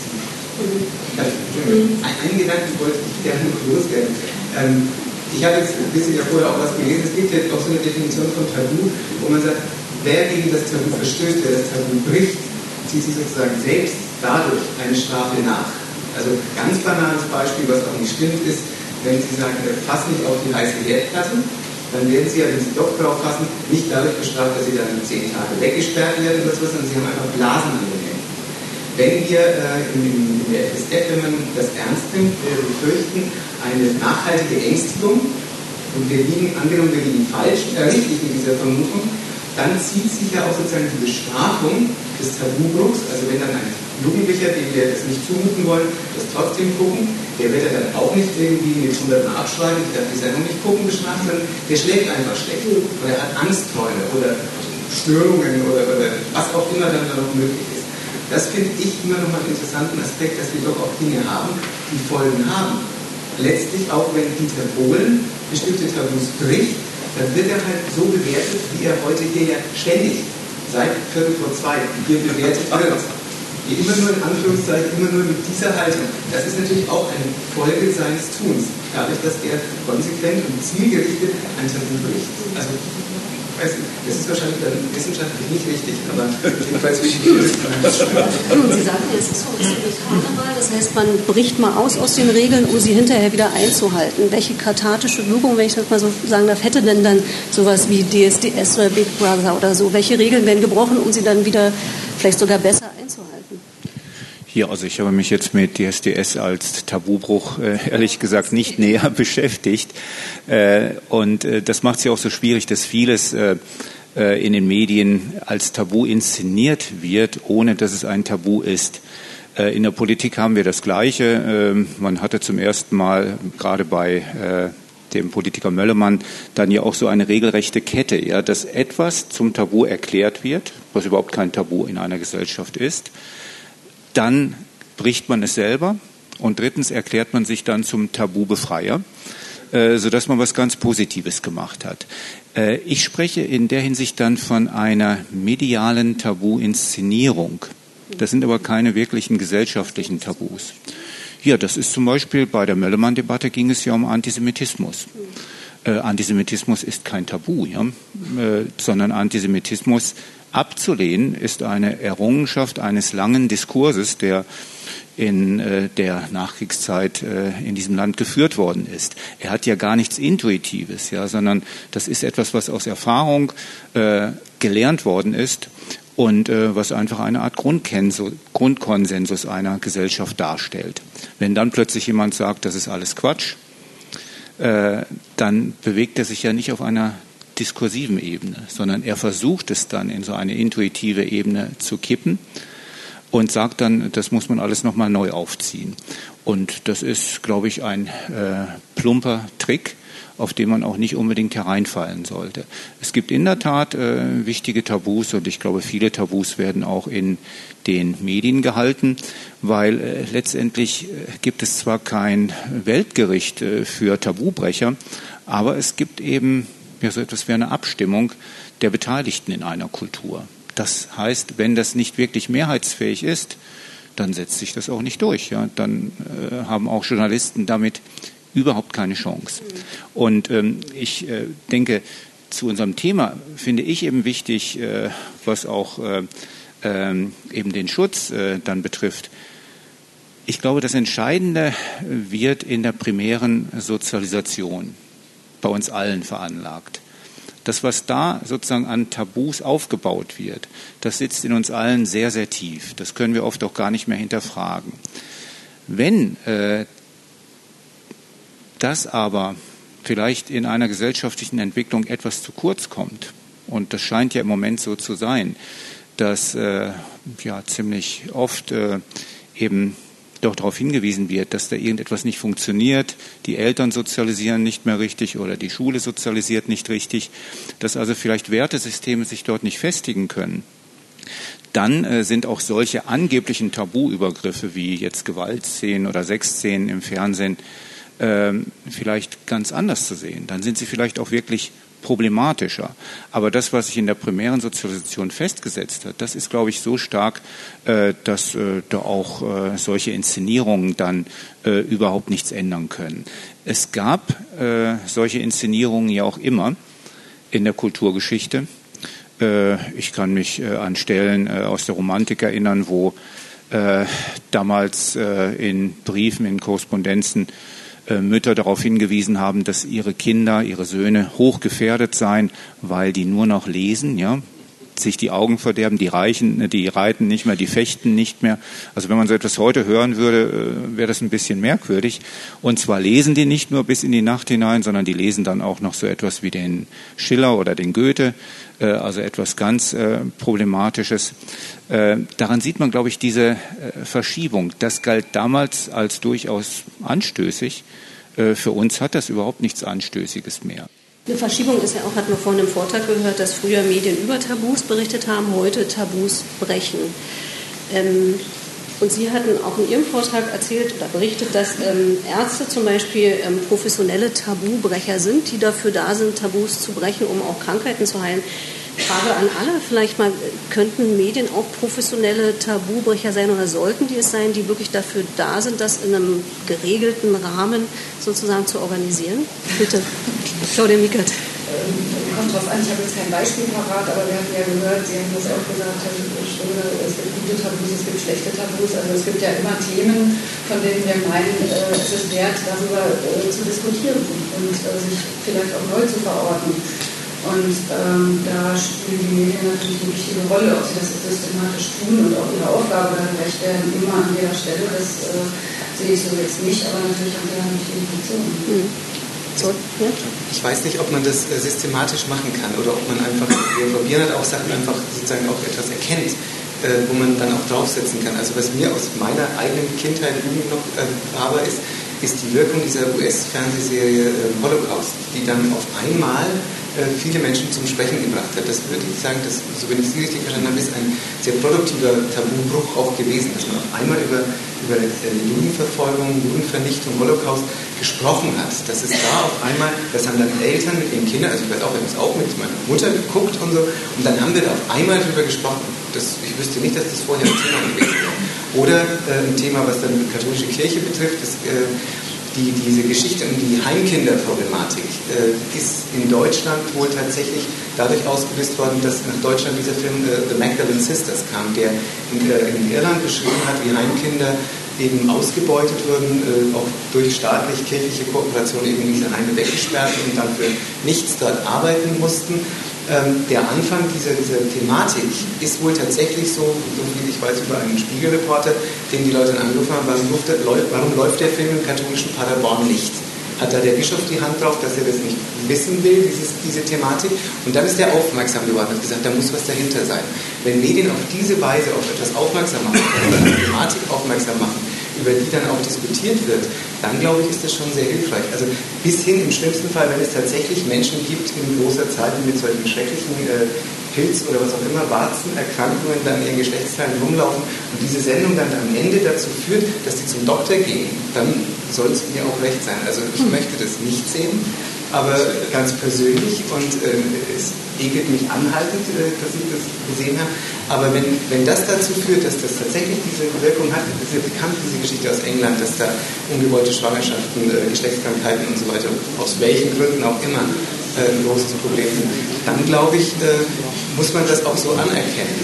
einen Gedanken wollte ich gerne noch loswerden. Ich habe jetzt ein bisschen ja vorher auch was gelesen. Es gibt ja auch so eine Definition von Tabu, wo man sagt, wer gegen das Tabu verstößt, wer das Tabu bricht, zieht sich sozusagen selbst dadurch eine Strafe nach. Also ganz banales Beispiel, was auch nicht stimmt, ist, wenn Sie sagen, fass nicht auf die heiße Herdplatte, dann werden Sie ja, wenn Sie doch drauf fassen, nicht dadurch bestraft, dass Sie dann 10 Tage weggesperrt werden oder so, sondern Sie haben einfach Blasen an den Händen. Wenn wir in der FSF, wenn man das ernst nimmt, befürchten eine nachhaltige Ängstigung und angenommen, wir liegen falsch, richtig in dieser Vermutung, dann zieht sich ja auch sozusagen die Bestrafung des Tabubruchs, also wenn dann ein Jugendlicher, dem wir das nicht zumuten wollen, das trotzdem gucken, der wird ja dann auch nicht irgendwie mit 100 Mal abschreiben, ich darf die Sendung nicht gucken, bestraft, sondern der schläft einfach schlecht oder er hat Angstträume oder Störungen oder was auch immer dann noch möglich ist. Das finde ich immer noch mal einen interessanten Aspekt, dass wir doch auch Dinge haben, die Folgen haben. Letztlich auch wenn Dieter Bohlen bestimmte Tabus bricht, dann wird er halt so bewertet, wie er heute hier ja ständig seit 1:45 hier bewertet wird. Immer nur in Anführungszeichen, immer nur mit dieser Haltung. Das ist natürlich auch eine Folge seines Tuns, dadurch, dass er konsequent und zielgerichtet ein Tabu bricht. Also, das ist wahrscheinlich dann wissenschaftlich nicht richtig, aber jedenfalls wichtig ist. Sie sagten, es ist so ein bisschen wie Karneval, das heißt, man bricht mal aus den Regeln, um sie hinterher wieder einzuhalten. Welche kathartische Wirkung, wenn ich das mal so sagen darf, hätte denn dann sowas wie DSDS oder Big Brother oder so? Welche Regeln werden gebrochen, um sie dann wieder vielleicht sogar besser einzuhalten? Ja, also ich habe mich jetzt mit DSDS als Tabubruch ehrlich gesagt nicht näher beschäftigt. Und das macht es ja auch so schwierig, dass vieles in den Medien als Tabu inszeniert wird, ohne dass es ein Tabu ist. In der Politik haben wir das Gleiche. Man hatte zum ersten Mal gerade bei dem Politiker Möllemann dann ja auch so eine regelrechte Kette, ja, dass etwas zum Tabu erklärt wird, was überhaupt kein Tabu in einer Gesellschaft ist. Dann bricht man es selber und drittens erklärt man sich dann zum Tabubefreier, sodass man was ganz Positives gemacht hat. Ich spreche in der Hinsicht dann von einer medialen Tabu-Inszenierung. Das sind aber keine wirklichen gesellschaftlichen Tabus. Ja, das ist zum Beispiel bei der Möllemann-Debatte ging es ja um Antisemitismus. Antisemitismus ist kein Tabu, ja? Sondern Antisemitismus abzulehnen ist eine Errungenschaft eines langen Diskurses, der in der Nachkriegszeit in diesem Land geführt worden ist. Er hat ja gar nichts Intuitives, ja, sondern das ist etwas, was aus Erfahrung gelernt worden ist und was einfach eine Art Grundkonsensus einer Gesellschaft darstellt. Wenn dann plötzlich jemand sagt, das ist alles Quatsch, dann bewegt er sich ja nicht auf einer diskursiven Ebene, sondern er versucht es dann in so eine intuitive Ebene zu kippen und sagt dann, das muss man alles nochmal neu aufziehen. Und das ist, glaube ich, ein plumper Trick, auf den man auch nicht unbedingt hereinfallen sollte. Es gibt in der Tat wichtige Tabus und ich glaube, viele Tabus werden auch in den Medien gehalten, weil letztendlich gibt es zwar kein Weltgericht für Tabubrecher, aber es gibt eben ja so etwas wie eine Abstimmung der Beteiligten in einer Kultur. Das heißt, wenn das nicht wirklich mehrheitsfähig ist, dann setzt sich das auch nicht durch. Ja? Dann haben auch Journalisten damit überhaupt keine Chance. Und ich denke, zu unserem Thema finde ich eben wichtig, was auch eben den Schutz dann betrifft. Ich glaube, das Entscheidende wird in der primären Sozialisation bei uns allen veranlagt. Das, was da sozusagen an Tabus aufgebaut wird, das sitzt in uns allen sehr, sehr tief. Das können wir oft auch gar nicht mehr hinterfragen. Wenn das aber vielleicht in einer gesellschaftlichen Entwicklung etwas zu kurz kommt, und das scheint ja im Moment so zu sein, dass ja ziemlich oft eben doch darauf hingewiesen wird, dass da irgendetwas nicht funktioniert, die Eltern sozialisieren nicht mehr richtig oder die Schule sozialisiert nicht richtig, dass also vielleicht Wertesysteme sich dort nicht festigen können, dann sind auch solche angeblichen Tabuübergriffe wie jetzt Gewaltszenen oder Sexszenen im Fernsehen vielleicht ganz anders zu sehen. Dann sind sie vielleicht auch wirklich problematischer. Aber das, was sich in der primären Sozialisation festgesetzt hat, das ist, glaube ich, so stark, dass da auch solche Inszenierungen dann überhaupt nichts ändern können. Es gab solche Inszenierungen ja auch immer in der Kulturgeschichte. Ich kann mich an Stellen aus der Romantik erinnern, wo damals in Briefen, in Korrespondenzen Mütter darauf hingewiesen haben, dass ihre Kinder, ihre Söhne hochgefährdet seien, weil die nur noch lesen, ja, sich die Augen verderben, die reiten nicht mehr, die fechten nicht mehr. Also wenn man so etwas heute hören würde, wäre das ein bisschen merkwürdig. Und zwar lesen die nicht nur bis in die Nacht hinein, sondern die lesen dann auch noch so etwas wie den Schiller oder den Goethe, also etwas ganz Problematisches. Daran sieht man, glaube ich, diese Verschiebung. Das galt damals als durchaus anstößig. Für uns hat das überhaupt nichts Anstößiges mehr. Eine Verschiebung ist ja auch, hatten wir vorhin im Vortrag gehört, dass früher Medien über Tabus berichtet haben, heute Tabus brechen. Und Sie hatten auch in Ihrem Vortrag erzählt oder berichtet, dass Ärzte zum Beispiel professionelle Tabubrecher sind, die dafür da sind, Tabus zu brechen, um auch Krankheiten zu heilen. Frage an alle, vielleicht mal, könnten Medien auch professionelle Tabubrecher sein oder sollten die es sein, die wirklich dafür da sind, das in einem geregelten Rahmen sozusagen zu organisieren? Bitte, Claudia Mickert. Kommt drauf an, ich habe jetzt kein Beispiel parat, aber wir hatten ja gehört, Sie haben das auch gesagt, Herr Stunde, es gibt gute Tabus, es gibt schlechte Tabus, also es gibt ja immer Themen, von denen wir meinen, es ist wert, darüber zu diskutieren und sich vielleicht auch neu zu verorten. Und da spielen die Medien natürlich eine wichtige Rolle, ob sie das systematisch tun und auch ihre Aufgabe dann gerecht werden, immer an jeder Stelle, das sehe ich so jetzt nicht, aber natürlich haben sie eine wichtige Funktion. So, ja. Ich weiß nicht, ob man das systematisch machen kann oder ob man einfach, wir probieren halt auch Sachen einfach sozusagen auch etwas erkennt, wo man dann auch draufsetzen kann. Also was mir aus meiner eigenen Kindheit Jugend noch aber ist die Wirkung dieser US-Fernsehserie Holocaust, die dann auf einmal viele Menschen zum Sprechen gebracht hat. Das würde ich sagen, das, so wenn ich Sie richtig verstanden habe, ist ein sehr produktiver Tabubruch auch gewesen, dass man auf einmal über Judenverfolgung, Judenvernichtung, Holocaust gesprochen hat. Dass es da auf einmal, das haben dann Eltern mit ihren Kindern, also ich weiß auch, wir haben es auch mit meiner Mutter geguckt und so, und dann haben wir da auf einmal drüber gesprochen. Ich wüsste nicht, dass das vorher ein Thema gewesen wäre. Oder ein Thema, was dann die katholische Kirche betrifft, diese Geschichte um die Heimkinderproblematik ist in Deutschland wohl tatsächlich dadurch ausgelöst worden, dass nach Deutschland dieser Film The Magdalene Sisters kam, der in Irland beschrieben hat, wie Heimkinder eben ausgebeutet wurden, auch durch staatlich-kirchliche Kooperation eben in diese Heime weggesperrt und dann für nichts dort arbeiten mussten. Der Anfang dieser Thematik ist wohl tatsächlich so viel ich weiß, über einen Spiegelreporter, den die Leute dann angerufen haben, warum läuft der Film im katholischen Paderborn nicht? Hat da der Bischof die Hand drauf, dass er das nicht wissen will, diese Thematik? Und dann ist er aufmerksam geworden und hat gesagt, da muss was dahinter sein. Wenn Medien auf diese Weise auf etwas aufmerksam machen, auf eine Thematik aufmerksam machen, über die dann auch diskutiert wird, dann glaube ich, ist das schon sehr hilfreich. Also bis hin im schlimmsten Fall, wenn es tatsächlich Menschen gibt in großer Zahl, die mit solchen schrecklichen Pilz oder was auch immer, Warzenerkrankungen dann in ihren Geschlechtsteilen rumlaufen und diese Sendung dann am Ende dazu führt, dass die zum Doktor gehen, dann soll es mir auch recht sein. Also ich möchte das nicht sehen, aber ganz persönlich und es ekelt mich anhaltend, dass ich das gesehen habe. Aber wenn das dazu führt, dass das tatsächlich diese Wirkung hat, das ist ja bekannt, diese Geschichte aus England, dass da ungewollte Schwangerschaften, Geschlechtskrankheiten und so weiter, aus welchen Gründen auch immer, ein großes Problem sind, dann glaube ich, muss man das auch so anerkennen.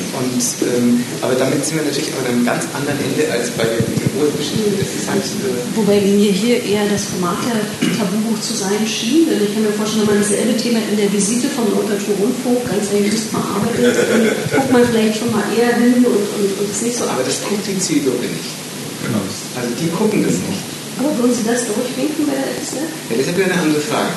Aber damit sind wir natürlich an einem ganz anderen Ende als bei der Geburtsgeschichte. Wobei mir hier eher das Format der Tabubuch zu sein schien, denn ich kann mir vorstellen, wenn man dasselbe Thema in der Visite vom Norddeutschen Rundfunk ganz seriös verarbeitet, dann guckt man vielleicht schon mal eher hin und ist nicht so. Aber das guckt die Zielgruppe nicht. Genau. Also die gucken das nicht. Aber würden Sie das durchwinken bei der FSF? Ja, das ist ja wieder eine andere Frage.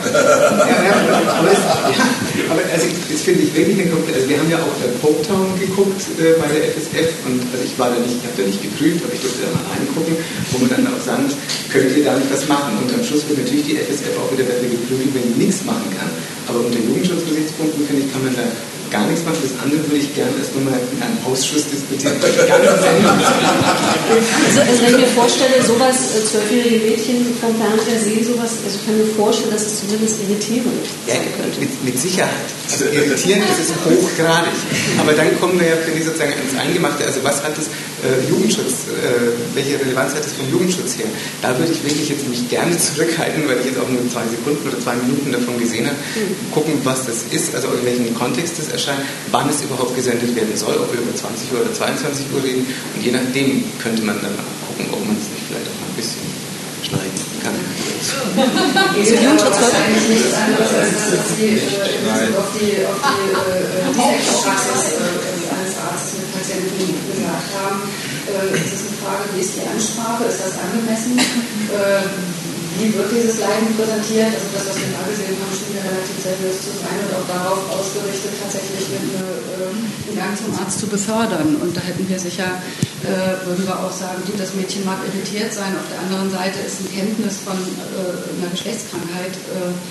Aber das finde ich wirklich eine komplette. Also wir haben ja auch Popetown geguckt bei der FSF und also ich habe da nicht geprüft, aber ich durfte da mal reingucken, wo man dann auch sagen muss, könnt ihr da nicht was machen? Und am Schluss wird natürlich die FSF auch wieder dafür geprüft, wenn die nichts machen kann. Aber unter Jugendschutzgesichtspunkten, finde ich, kann man da gar nichts machen. Das andere würde ich gerne erst nochmal in einem Ausschuss diskutieren. Also wenn ich mir vorstelle, sowas, 12-jährige Mädchen vom Fernseher sehen sowas, also ich kann mir vorstellen, dass es zumindest irritierend sein könnte. Mit Sicherheit. Also irritierend ist es hochgradig. Aber dann kommen wir ja, finde ich, sozusagen ins Eingemachte. Also was hat das Jugendschutz, welche Relevanz hat es vom Jugendschutz her? Da würde ich wirklich jetzt mich gerne zurückhalten, weil ich jetzt auch nur 2 Sekunden oder 2 Minuten davon gesehen habe. Gucken, was das ist, also in welchem Kontext das erscheint, wann es überhaupt gesendet werden soll, ob wir über 20 Uhr oder 22 Uhr reden. Und je nachdem könnte man dann gucken, ob man es nicht vielleicht auch mal ein bisschen schneiden kann. Also Jugendschutz war eigentlich nichts anderes, als dass Sie auf die Praxis eines Arztes mit Patienten gesagt haben. Es ist eine Frage, wie ist die Ansprache, ist das angemessen? Wie wird dieses Leiden präsentiert? Also das, was wir gerade gesehen haben, schien ja relativ seriös zu sein und auch darauf ausgerichtet, tatsächlich einen Gang zum Arzt zu befördern. Und da hätten wir sicher, würden wir auch sagen, das Mädchen mag irritiert sein. Auf der anderen Seite ist eine Kenntnis von einer Geschlechtskrankheit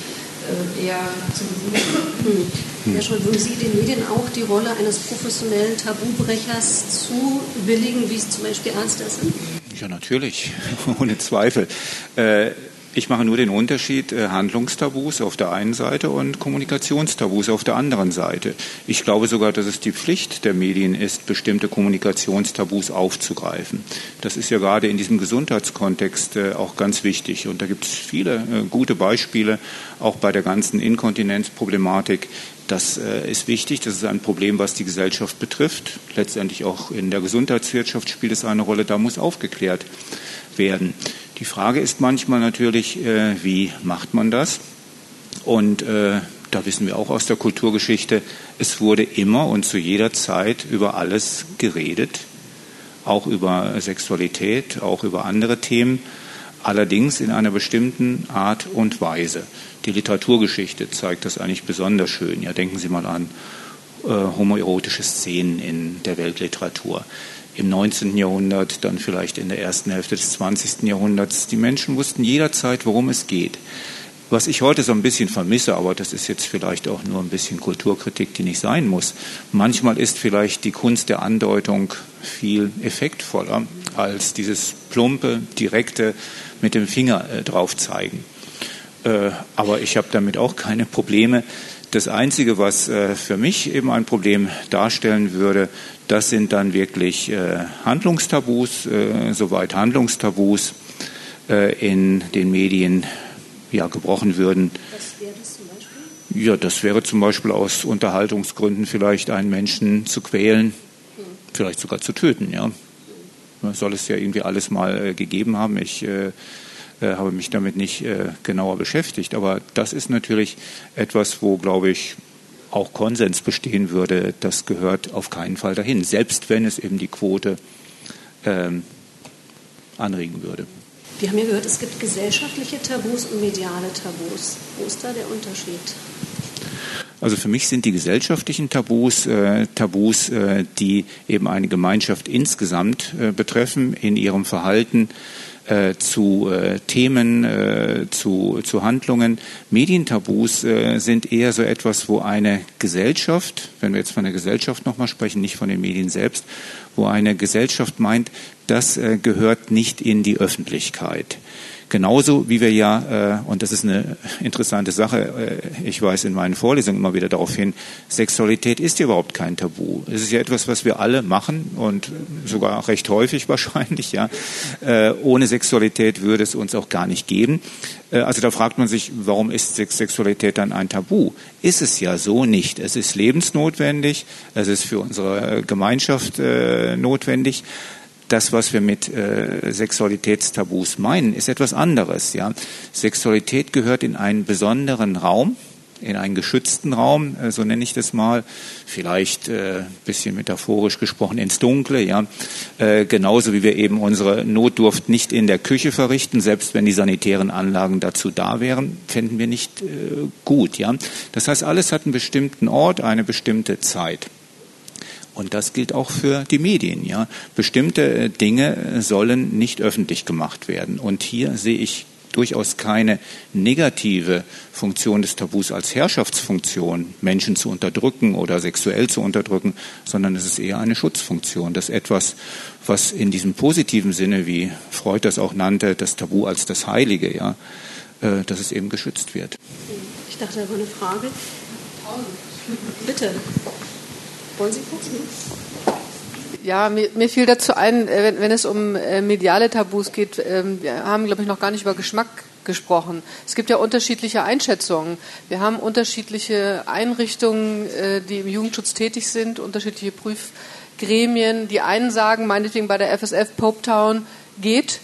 eher zu begrüßen. Herr Scholl, würden Sie den Medien auch die Rolle eines professionellen Tabubrechers zubilligen, wie es zum Beispiel Ärzte sind? Ja, natürlich, ohne Zweifel. Ich mache nur den Unterschied Handlungstabus auf der einen Seite und Kommunikationstabus auf der anderen Seite. Ich glaube sogar, dass es die Pflicht der Medien ist, bestimmte Kommunikationstabus aufzugreifen. Das ist ja gerade in diesem Gesundheitskontext auch ganz wichtig. Und da gibt es viele gute Beispiele, auch bei der ganzen Inkontinenzproblematik. Das ist wichtig, das ist ein Problem, was die Gesellschaft betrifft. Letztendlich auch in der Gesundheitswirtschaft spielt es eine Rolle, da muss aufgeklärt werden. Die Frage ist manchmal natürlich, wie macht man das? Und da wissen wir auch aus der Kulturgeschichte, es wurde immer und zu jeder Zeit über alles geredet, auch über Sexualität, auch über andere Themen, allerdings in einer bestimmten Art und Weise. Die Literaturgeschichte zeigt das eigentlich besonders schön. Ja, denken Sie mal an homoerotische Szenen in der Weltliteratur. Im 19. Jahrhundert, dann vielleicht in der ersten Hälfte des 20. Jahrhunderts. Die Menschen wussten jederzeit, worum es geht. Was ich heute so ein bisschen vermisse, aber das ist jetzt vielleicht auch nur ein bisschen Kulturkritik, die nicht sein muss. Manchmal ist vielleicht die Kunst der Andeutung viel effektvoller als dieses plumpe, direkte mit dem Finger drauf zeigen. Aber ich habe damit auch keine Probleme. Das Einzige, was für mich eben ein Problem darstellen würde, das sind dann wirklich Handlungstabus, soweit Handlungstabus in den Medien gebrochen würden. Was wäre das zum Beispiel? Ja, das wäre zum Beispiel aus Unterhaltungsgründen vielleicht einen Menschen zu quälen, vielleicht sogar zu töten. Ja, man soll es ja irgendwie alles mal gegeben haben. Ich habe mich damit nicht genauer beschäftigt. Aber das ist natürlich etwas, wo, glaube ich, auch Konsens bestehen würde. Das gehört auf keinen Fall dahin, selbst wenn es eben die Quote anregen würde. Wir haben ja gehört, es gibt gesellschaftliche Tabus und mediale Tabus. Wo ist da der Unterschied? Also für mich sind die gesellschaftlichen Tabus die eben eine Gemeinschaft insgesamt betreffen in ihrem Verhalten zu Themen, zu Handlungen. Medientabus sind eher so etwas, wo eine Gesellschaft, wenn wir jetzt von der Gesellschaft nochmal sprechen, nicht von den Medien selbst, wo eine Gesellschaft meint, das gehört nicht in die Öffentlichkeit. Genauso wie wir ja, und das ist eine interessante Sache, ich weise in meinen Vorlesungen immer wieder darauf hin, Sexualität ist ja überhaupt kein Tabu. Es ist ja etwas, was wir alle machen und sogar recht häufig wahrscheinlich. Ja. Ohne Sexualität würde es uns auch gar nicht geben. Also da fragt man sich, warum ist Sexualität dann ein Tabu? Ist es ja so nicht. Es ist lebensnotwendig, es ist für unsere Gemeinschaft notwendig. Das, was wir mit Sexualitätstabus meinen, ist etwas anderes. Ja? Sexualität gehört in einen besonderen Raum, in einen geschützten Raum, so nenne ich das mal, vielleicht bisschen metaphorisch gesprochen ins Dunkle. Ja? Genauso wie wir eben unsere Notdurft nicht in der Küche verrichten, selbst wenn die sanitären Anlagen dazu da wären, fänden wir nicht gut. Ja? Das heißt, alles hat einen bestimmten Ort, eine bestimmte Zeit. Und das gilt auch für die Medien. Ja. Bestimmte Dinge sollen nicht öffentlich gemacht werden. Und hier sehe ich durchaus keine negative Funktion des Tabus als Herrschaftsfunktion, Menschen zu unterdrücken oder sexuell zu unterdrücken, sondern es ist eher eine Schutzfunktion. Das ist etwas, was in diesem positiven Sinne, wie Freud das auch nannte, das Tabu als das Heilige, ja, dass es eben geschützt wird. Ich dachte, da war eine Frage. Bitte. Wollen Sie kurz? Ja, mir fiel dazu ein, wenn es um mediale Tabus geht, wir haben, glaube ich, noch gar nicht über Geschmack gesprochen. Es gibt ja unterschiedliche Einschätzungen. Wir haben unterschiedliche Einrichtungen, die im Jugendschutz tätig sind, unterschiedliche Prüfgremien. Die einen sagen, meinetwegen bei der FSF Popetown geht,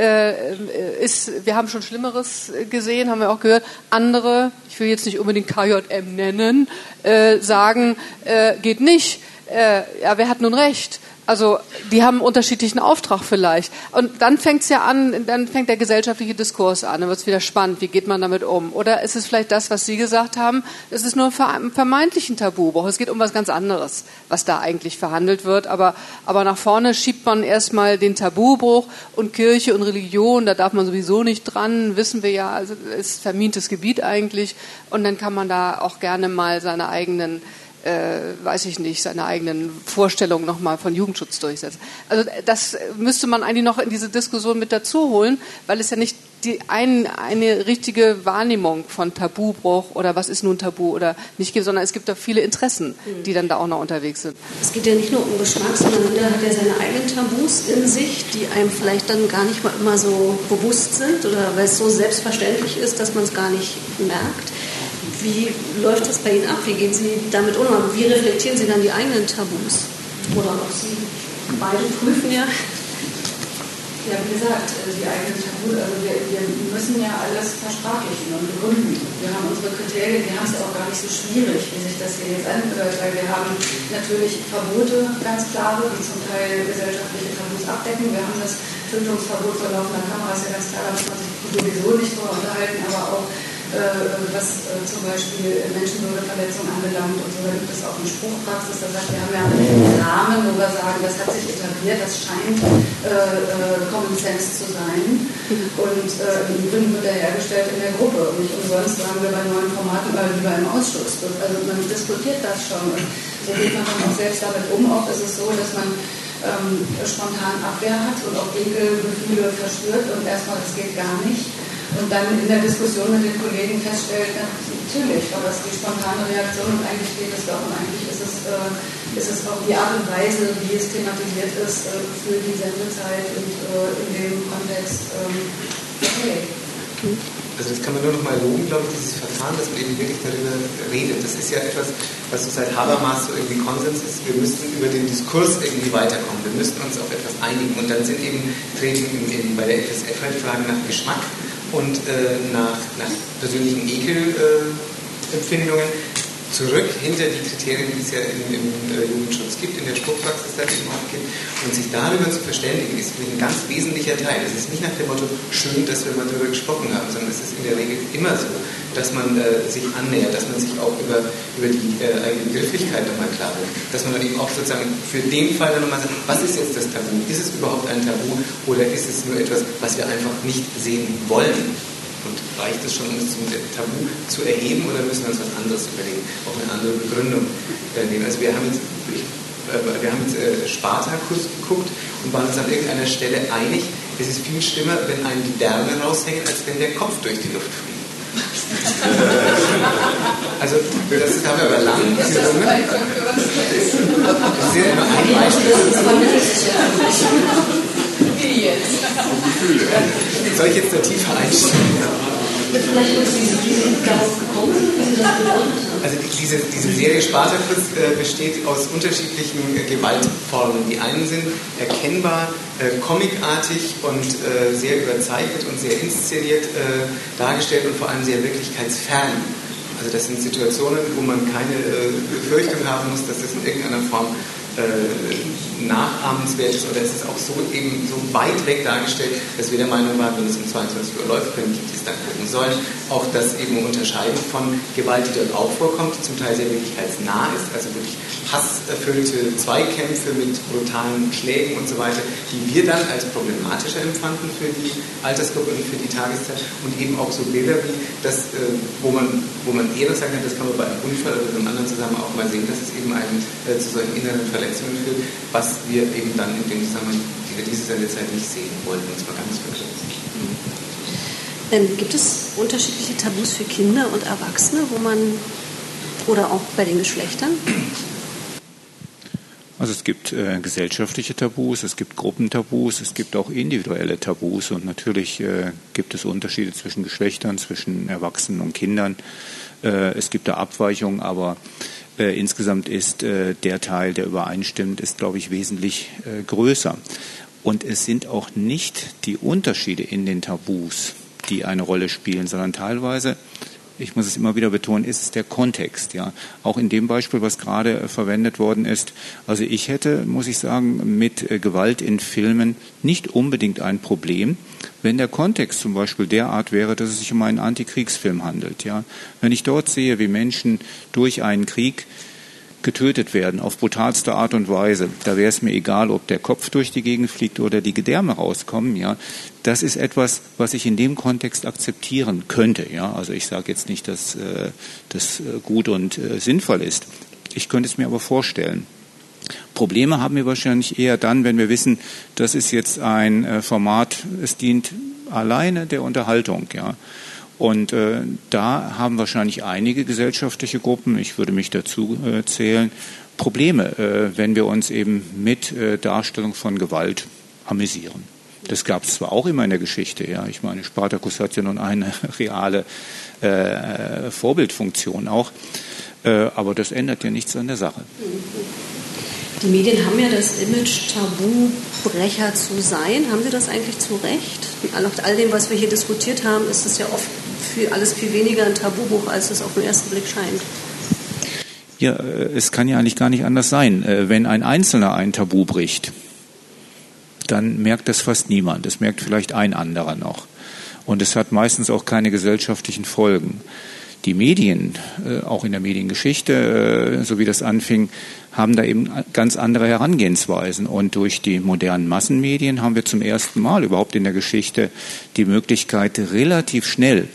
wir haben schon Schlimmeres gesehen, haben wir auch gehört. Andere, ich will jetzt nicht unbedingt KJM nennen, sagen, geht nicht. wer hat nun recht? Also die haben einen unterschiedlichen Auftrag vielleicht. Und dann fängt's ja an, dann fängt der gesellschaftliche Diskurs an, dann wird's wieder spannend, wie geht man damit um? Oder ist es vielleicht das, was Sie gesagt haben, es ist nur vermeintlich ein Tabubruch, es geht um was ganz anderes, was da eigentlich verhandelt wird, aber nach vorne schiebt man erstmal den Tabubruch und Kirche und Religion, da darf man sowieso nicht dran, wissen wir ja, also es ist vermintes Gebiet eigentlich und dann kann man da auch gerne mal seine eigenen seine eigenen Vorstellungen nochmal von Jugendschutz durchsetzen. Also das müsste man eigentlich noch in diese Diskussion mit dazu holen, weil es ja nicht eine richtige Wahrnehmung von Tabubruch oder was ist nun Tabu oder nicht gibt, sondern es gibt da viele Interessen, die dann da auch noch unterwegs sind. Es geht ja nicht nur um Geschmack, sondern jeder hat ja seine eigenen Tabus in sich, die einem vielleicht dann gar nicht mal immer so bewusst sind oder weil es so selbstverständlich ist, dass man es gar nicht merkt. Wie läuft das bei Ihnen ab? Wie gehen Sie damit um? Wie reflektieren Sie dann die eigenen Tabus? Oder auch Sie beide prüfen ja? Ja, wie gesagt, die eigenen Tabus, also wir müssen ja alles versprachlichen und begründen. Wir haben unsere Kriterien, die haben es ja auch gar nicht so schwierig, wie sich das hier jetzt anhört, weil wir haben natürlich Verbote, ganz klare, die zum Teil gesellschaftliche Tabus abdecken. Wir haben das Tötungsverbot vor laufender Kamera, ist ja ganz klar, da muss man sich sowieso nicht drüber unterhalten, aber auch was zum Beispiel Menschenwürdeverletzung anbelangt und so, da gibt es auch eine Spruchpraxis, da sagt, wir haben ja einen Rahmen, wo wir sagen, das hat sich etabliert, das scheint Common Sense zu sein und im Übrigen wird er hergestellt in der Gruppe und nicht umsonst sagen wir bei neuen Formaten lieber im Ausschuss. Also man diskutiert das schon und so geht man dann auch selbst damit um. Oft ist es so, dass man spontan Abwehr hat und auch Ekelgefühle verspürt und erstmal, das geht gar nicht. Und dann in der Diskussion mit den Kollegen feststellt, natürlich war das die spontane Reaktion und eigentlich geht es doch und eigentlich ist es auch die Art und Weise, wie es thematisiert ist für die Sendezeit und in dem Kontext okay. Also das kann man nur noch mal loben, glaube ich, dieses Verfahren, dass man eben wirklich darüber redet. Das ist ja etwas, was so seit Habermas so irgendwie Konsens ist. Wir müssten über den Diskurs irgendwie weiterkommen. Wir müssten uns auf etwas einigen. Und dann treten bei der FSF halt Fragen nach Geschmack und nach persönlichen Ekelempfindungen zurück hinter die Kriterien, die es ja im Jugendschutz gibt, in der Spruchpraxis da eben auch gibt. Und sich darüber zu verständigen, ist ein ganz wesentlicher Teil. Es ist nicht nach dem Motto, schön, dass wir mal darüber gesprochen haben, sondern es ist in der Regel immer so, dass man sich annähert, dass man sich auch über die eigene Begrifflichkeit nochmal klar wird. Dass man dann eben auch sozusagen für den Fall dann nochmal sagt, was ist jetzt das Tabu? Ist es überhaupt ein Tabu oder ist es nur etwas, was wir einfach nicht sehen wollen? Und reicht es schon, um es zum Tabu zu erheben oder müssen wir uns was anderes überlegen, auch eine andere Begründung nehmen? Also wir haben jetzt Spartakus geguckt und waren uns an irgendeiner Stelle einig, es ist viel schlimmer, wenn einem die Därme raushängen, als wenn der Kopf durch die Luft fliegt. Also das haben wir aber lange gerungen. Das ist ja nur ein Beispiel. Soll ich jetzt da tiefer einsteigen? Vielleicht ist Sie darauf gekommen, wie Sie das bedeutet haben. Also diese Serie Spartakus besteht aus unterschiedlichen Gewaltformen. Die einen sind erkennbar comicartig und sehr überzeichnet und sehr inszeniert dargestellt und vor allem sehr wirklichkeitsfern. Also das sind Situationen, wo man keine Befürchtung haben muss, dass das in irgendeiner Form nachahmenswert ist oder es ist auch so eben so weit weg dargestellt, dass wir der Meinung waren, wenn es um 22 Uhr läuft, können die es dann gucken sollen. Auch das eben unterscheiden von Gewalt, die dort auch vorkommt, die zum Teil sehr wirklichkeitsnah ist, also wirklich hasserfüllte Zweikämpfe mit brutalen Schlägen und so weiter, die wir dann als problematischer empfanden für die Altersgruppe und für die Tageszeit und eben auch so Bilder wie das, wo man eher sagen kann, das kann man bei einem Unfall oder einem anderen Zusammenhang auch mal sehen, dass es eben zu solchen inneren Verletzungen führt, was wir eben dann in dem Zusammenhang, die wir diese Sendezeit nicht sehen wollten, uns mal ganz verkürzen. Gibt es unterschiedliche Tabus für Kinder und Erwachsene, oder auch bei den Geschlechtern? Also es gibt gesellschaftliche Tabus, es gibt Gruppentabus, es gibt auch individuelle Tabus und natürlich gibt es Unterschiede zwischen Geschlechtern, zwischen Erwachsenen und Kindern. Es gibt da Abweichungen, aber insgesamt ist der Teil, der übereinstimmt, ist, glaube ich, wesentlich größer. Und es sind auch nicht die Unterschiede in den Tabus, die eine Rolle spielen, sondern teilweise ich muss es immer wieder betonen, ist es der Kontext. Ja, auch in dem Beispiel, was gerade verwendet worden ist. Also ich hätte, muss ich sagen, mit Gewalt in Filmen nicht unbedingt ein Problem, wenn der Kontext zum Beispiel derart wäre, dass es sich um einen Antikriegsfilm handelt. Ja, wenn ich dort sehe, wie Menschen durch einen Krieg getötet werden, auf brutalste Art und Weise. Da wäre es mir egal, ob der Kopf durch die Gegend fliegt oder die Gedärme rauskommen. Ja, das ist etwas, was ich in dem Kontext akzeptieren könnte. Ja, also ich sage jetzt nicht, dass das gut und sinnvoll ist. Ich könnte es mir aber vorstellen. Probleme haben wir wahrscheinlich eher dann, wenn wir wissen, das ist jetzt ein Format, es dient alleine der Unterhaltung. Ja. Und da haben wahrscheinlich einige gesellschaftliche Gruppen, ich würde mich dazu zählen, Probleme, wenn wir uns eben mit Darstellung von Gewalt amüsieren. Das gab es zwar auch immer in der Geschichte, ja. Ich meine, Spartacus hat ja nun eine reale Vorbildfunktion auch, aber das ändert ja nichts an der Sache. Die Medien haben ja das Image, Tabubrecher zu sein. Haben Sie das eigentlich zu Recht? Nach all dem, was wir hier diskutiert haben, ist es ja oft alles viel weniger ein Tabubuch, als es auf den ersten Blick scheint. Ja, es kann ja eigentlich gar nicht anders sein. Wenn ein Einzelner ein Tabu bricht, dann merkt das fast niemand. Das merkt vielleicht ein anderer noch. Und es hat meistens auch keine gesellschaftlichen Folgen. Die Medien, auch in der Mediengeschichte, so wie das anfing, haben da eben ganz andere Herangehensweisen. Und durch die modernen Massenmedien haben wir zum ersten Mal überhaupt in der Geschichte die Möglichkeit, relativ schnell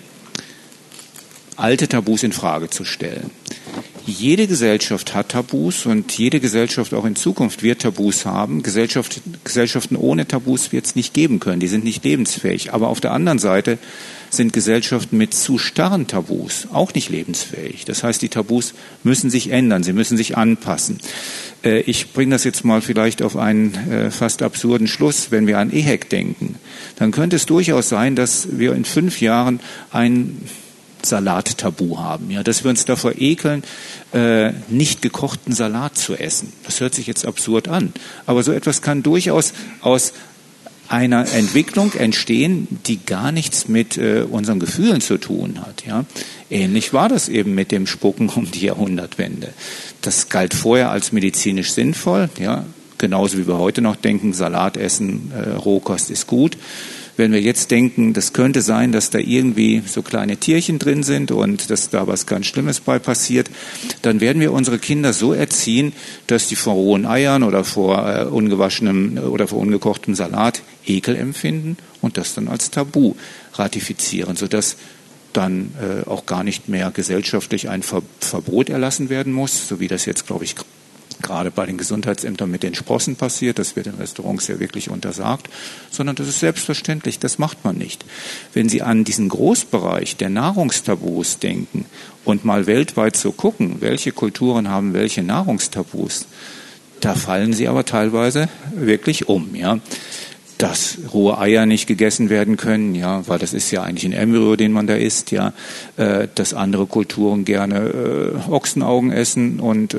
alte Tabus in Frage zu stellen. Jede Gesellschaft hat Tabus und jede Gesellschaft auch in Zukunft wird Tabus haben. Gesellschaften ohne Tabus wird es nicht geben können, die sind nicht lebensfähig. Aber auf der anderen Seite sind Gesellschaften mit zu starren Tabus auch nicht lebensfähig. Das heißt, die Tabus müssen sich ändern, sie müssen sich anpassen. Ich bringe das jetzt mal vielleicht auf einen fast absurden Schluss. Wenn wir an EHEC denken, dann könnte es durchaus sein, dass wir in 5 Jahren ein Salattabu haben, ja, dass wir uns davor ekeln, nicht gekochten Salat zu essen. Das hört sich jetzt absurd an, aber so etwas kann durchaus aus einer Entwicklung entstehen, die gar nichts mit unseren Gefühlen zu tun hat. Ja. Ähnlich war das eben mit dem Spucken um die Jahrhundertwende. Das galt vorher als medizinisch sinnvoll, ja, genauso wie wir heute noch denken, Salat essen, Rohkost ist gut. Wenn wir jetzt denken, das könnte sein, dass da irgendwie so kleine Tierchen drin sind und dass da was ganz Schlimmes bei passiert, dann werden wir unsere Kinder so erziehen, dass die vor rohen Eiern oder vor ungewaschenem oder vor ungekochtem Salat Ekel empfinden und das dann als Tabu ratifizieren, sodass dann auch gar nicht mehr gesellschaftlich ein Verbot erlassen werden muss, so wie das jetzt, glaube ich, gerade bei den Gesundheitsämtern mit den Sprossen passiert, das wird in Restaurants ja wirklich untersagt, sondern das ist selbstverständlich, das macht man nicht. Wenn Sie an diesen Großbereich der Nahrungstabus denken und mal weltweit so gucken, welche Kulturen haben welche Nahrungstabus, da fallen Sie aber teilweise wirklich um, ja. Dass rohe Eier nicht gegessen werden können, ja, weil das ist ja eigentlich ein Embryo, den man da isst, ja, dass andere Kulturen gerne Ochsenaugen essen und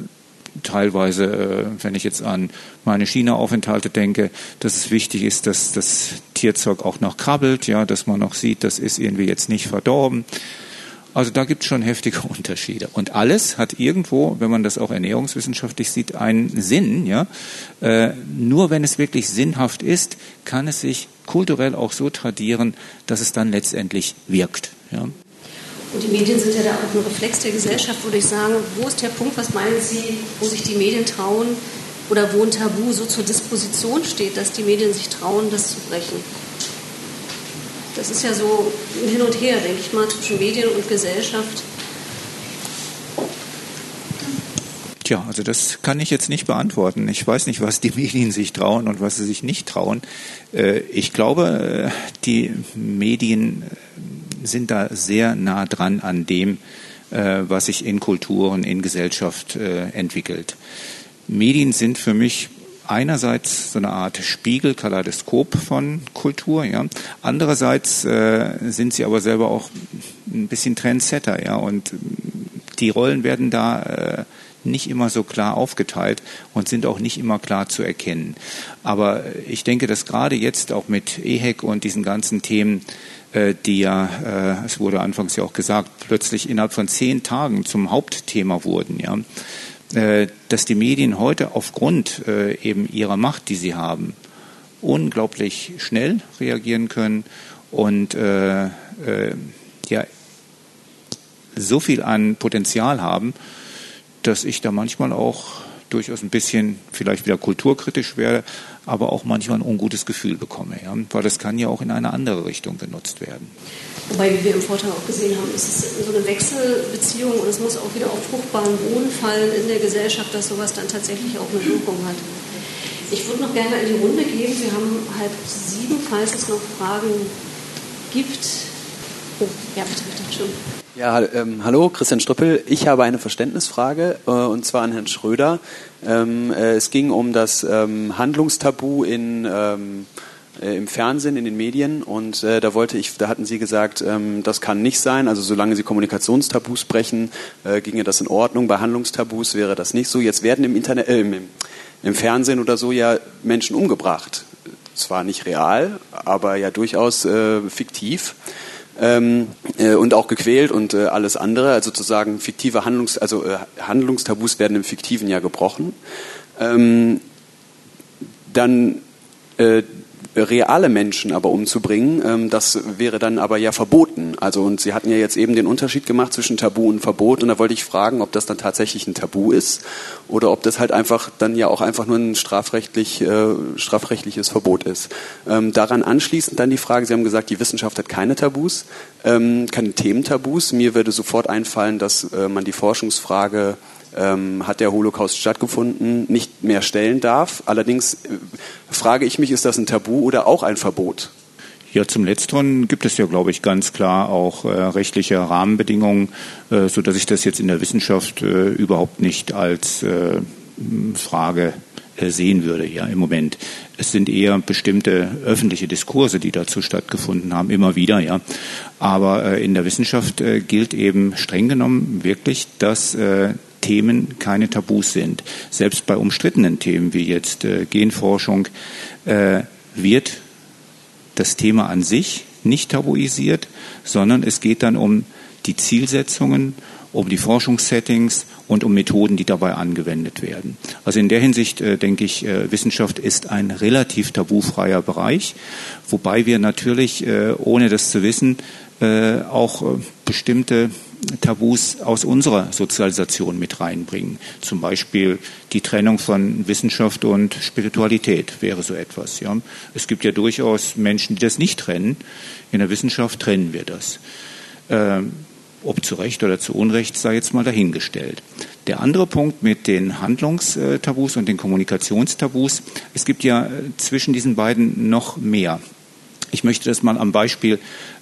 teilweise, wenn ich jetzt an meine China-Aufenthalte denke, dass es wichtig ist, dass das Tierzeug auch noch krabbelt, ja, dass man noch sieht, das ist irgendwie jetzt nicht verdorben. Also da gibt es schon heftige Unterschiede. Und alles hat irgendwo, wenn man das auch ernährungswissenschaftlich sieht, einen Sinn. Ja? Nur wenn es wirklich sinnhaft ist, kann es sich kulturell auch so tradieren, dass es dann letztendlich wirkt. Ja? Und die Medien sind ja da auch ein Reflex der Gesellschaft, würde ich sagen. Wo ist der Punkt, was meinen Sie, wo sich die Medien trauen oder wo ein Tabu so zur Disposition steht, dass die Medien sich trauen, das zu brechen? Das ist ja so ein Hin und Her, denke ich mal, zwischen Medien und Gesellschaft. Tja, also das kann ich jetzt nicht beantworten. Ich weiß nicht, was die Medien sich trauen und was sie sich nicht trauen. Ich glaube, die Medien sind da sehr nah dran an dem, was sich in Kulturen, in Gesellschaft entwickelt. Medien sind für mich einerseits so eine Art Spiegel, Kaleidoskop von Kultur, ja. Andererseits sind sie aber selber auch ein bisschen Trendsetter, ja. Und die Rollen werden da nicht immer so klar aufgeteilt und sind auch nicht immer klar zu erkennen. Aber ich denke, dass gerade jetzt auch mit EHEC und diesen ganzen Themen die ja, es wurde anfangs ja auch gesagt, plötzlich innerhalb von 10 Tagen zum Hauptthema wurden, ja, dass die Medien heute aufgrund eben ihrer Macht, die sie haben, unglaublich schnell reagieren können und ja, so viel an Potenzial haben, dass ich da manchmal auch durchaus ein bisschen vielleicht wieder kulturkritisch werde, aber auch manchmal ein ungutes Gefühl bekomme. Ja? Weil das kann ja auch in eine andere Richtung genutzt werden. Wobei, wie wir im Vortrag auch gesehen haben, ist es so eine Wechselbeziehung und es muss auch wieder auf fruchtbaren Boden fallen in der Gesellschaft, dass sowas dann tatsächlich auch eine Wirkung hat. Ich würde noch gerne in die Runde gehen. Wir haben 6:30, falls es noch Fragen gibt. Oh, ja, bitte, schon. Ja, hallo, Christian Strüppel. Ich habe eine Verständnisfrage, und zwar an Herrn Schröder. Es ging um das Handlungstabu im Fernsehen, in den Medien, und da hatten Sie gesagt, das kann nicht sein, also solange Sie Kommunikationstabus brechen, ginge das in Ordnung. Bei Handlungstabus wäre das nicht so. Jetzt werden im Fernsehen oder so ja Menschen umgebracht. Zwar nicht real, aber ja durchaus fiktiv. Und auch gequält und alles andere, also sozusagen fiktive Handlungstabus werden im Fiktiven ja gebrochen. Dann reale Menschen aber umzubringen, das wäre dann aber ja verboten. Also, und Sie hatten ja jetzt eben den Unterschied gemacht zwischen Tabu und Verbot, und da wollte ich fragen, ob das dann tatsächlich ein Tabu ist oder ob das halt einfach dann ja auch einfach nur ein strafrechtliches Verbot ist. Daran anschließend dann die Frage, Sie haben gesagt, die Wissenschaft hat keine Tabus, keine Thementabus. Mir würde sofort einfallen, dass man die Forschungsfrage hat der Holocaust stattgefunden, nicht mehr stellen darf. Allerdings frage ich mich, ist das ein Tabu oder auch ein Verbot? Ja, zum Letzteren gibt es ja, glaube ich, ganz klar auch rechtliche Rahmenbedingungen, sodass ich das jetzt in der Wissenschaft überhaupt nicht als Frage sehen würde, ja, im Moment. Es sind eher bestimmte öffentliche Diskurse, die dazu stattgefunden haben, immer wieder, ja. Aber in der Wissenschaft gilt eben streng genommen wirklich, dass Themen keine Tabus sind. Selbst bei umstrittenen Themen wie jetzt Genforschung wird das Thema an sich nicht tabuisiert, sondern es geht dann um die Zielsetzungen, um die Forschungssettings und um Methoden, die dabei angewendet werden. Also in der Hinsicht denke ich, Wissenschaft ist ein relativ tabufreier Bereich, wobei wir natürlich, ohne das zu wissen, auch bestimmte Tabus aus unserer Sozialisation mit reinbringen. Zum Beispiel die Trennung von Wissenschaft und Spiritualität wäre so etwas. Ja. Es gibt ja durchaus Menschen, die das nicht trennen. In der Wissenschaft trennen wir das. Ob zu Recht oder zu Unrecht sei jetzt mal dahingestellt. Der andere Punkt mit den Handlungstabus und den Kommunikationstabus, es gibt ja zwischen diesen beiden noch mehr. Ich möchte das mal am Beispiel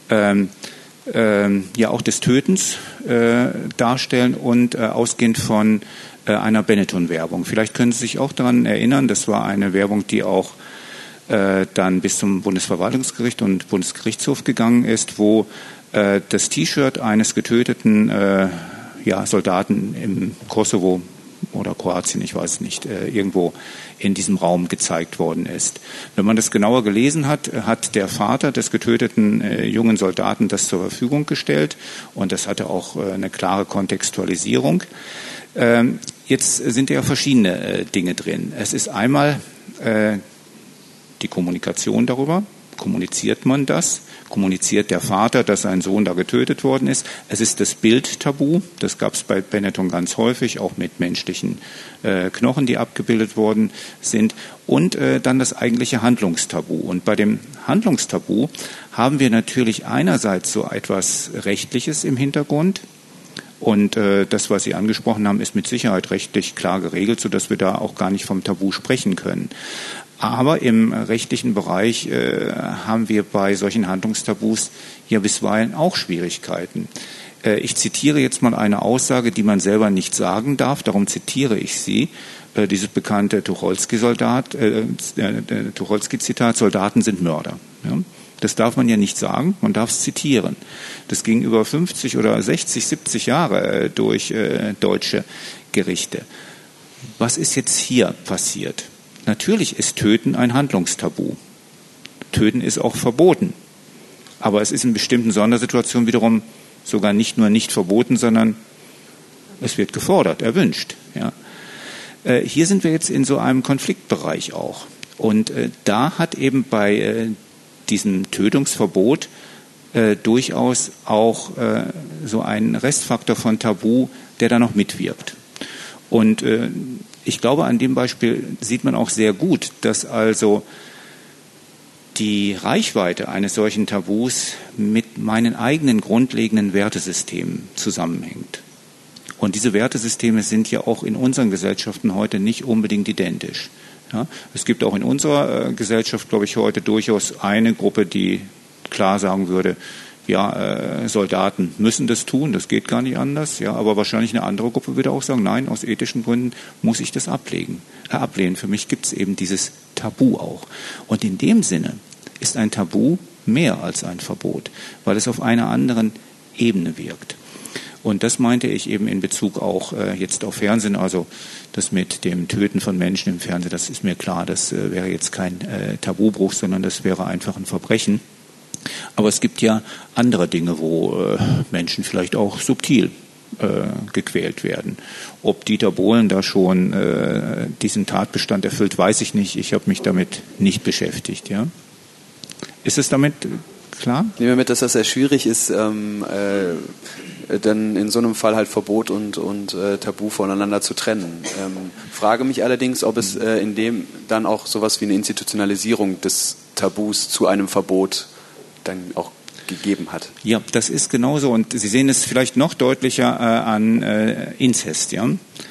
ja auch des Tötens darstellen und ausgehend von einer Benetton-Werbung. Vielleicht können Sie sich auch daran erinnern, das war eine Werbung, die auch dann bis zum Bundesverwaltungsgericht und Bundesgerichtshof gegangen ist, wo das T-Shirt eines getöteten Soldaten im Kosovo oder Kroatien, ich weiß nicht, irgendwo in diesem Raum gezeigt worden ist. Wenn man das genauer gelesen hat, hat der Vater des getöteten jungen Soldaten das zur Verfügung gestellt und das hatte auch eine klare Kontextualisierung. Jetzt sind ja verschiedene Dinge drin. Es ist einmal die Kommunikation darüber. Kommuniziert man das? Kommuniziert der Vater, dass sein Sohn da getötet worden ist? Es ist das Bildtabu. Das gab es bei Benetton ganz häufig, auch mit menschlichen Knochen, die abgebildet worden sind. Und dann das eigentliche Handlungstabu. Und bei dem Handlungstabu haben wir natürlich einerseits so etwas Rechtliches im Hintergrund. Und das, was Sie angesprochen haben, ist mit Sicherheit rechtlich klar geregelt, sodass wir da auch gar nicht vom Tabu sprechen können. Aber im rechtlichen Bereich haben wir bei solchen Handlungstabus ja bisweilen auch Schwierigkeiten. Ich zitiere jetzt mal eine Aussage, die man selber nicht sagen darf, darum zitiere ich sie. Dieses bekannte Tucholsky-Zitat, Soldaten sind Mörder. Ja? Das darf man ja nicht sagen, man darf es zitieren. Das ging über 50 oder 60, 70 Jahre durch deutsche Gerichte. Was ist jetzt hier passiert? Natürlich ist Töten ein Handlungstabu. Töten ist auch verboten. Aber es ist in bestimmten Sondersituationen wiederum sogar nicht nur nicht verboten, sondern es wird gefordert, erwünscht. Ja. Hier sind wir jetzt in so einem Konfliktbereich auch. Und da hat eben bei diesem Tötungsverbot durchaus auch so ein Restfaktor von Tabu, der da noch mitwirkt. Und ich glaube, an dem Beispiel sieht man auch sehr gut, dass also die Reichweite eines solchen Tabus mit meinen eigenen grundlegenden Wertesystemen zusammenhängt. Und diese Wertesysteme sind ja auch in unseren Gesellschaften heute nicht unbedingt identisch. Ja, es gibt auch in unserer Gesellschaft, glaube ich, heute durchaus eine Gruppe, die klar sagen würde, ja, Soldaten müssen das tun, das geht gar nicht anders. Ja, aber wahrscheinlich eine andere Gruppe würde auch sagen, nein, aus ethischen Gründen muss ich das ablehnen. Für mich gibt es eben dieses Tabu auch. Und in dem Sinne ist ein Tabu mehr als ein Verbot, weil es auf einer anderen Ebene wirkt. Und das meinte ich eben in Bezug auch jetzt auf Fernsehen, also das mit dem Töten von Menschen im Fernsehen, das ist mir klar, das wäre jetzt kein Tabubruch, sondern das wäre einfach ein Verbrechen. Aber es gibt ja andere Dinge, wo Menschen vielleicht auch subtil gequält werden. Ob Dieter Bohlen da schon diesen Tatbestand erfüllt, weiß ich nicht. Ich habe mich damit nicht beschäftigt. Ja? Ist es damit klar? Nehmen wir mit, dass das sehr schwierig ist, dann in so einem Fall halt Verbot und Tabu voneinander zu trennen. Frage mich allerdings, ob es in dem dann auch sowas wie eine Institutionalisierung des Tabus zu einem Verbot dann auch gegeben hat. Ja, das ist genauso. Und Sie sehen es vielleicht noch deutlicher an Inzest. Ja?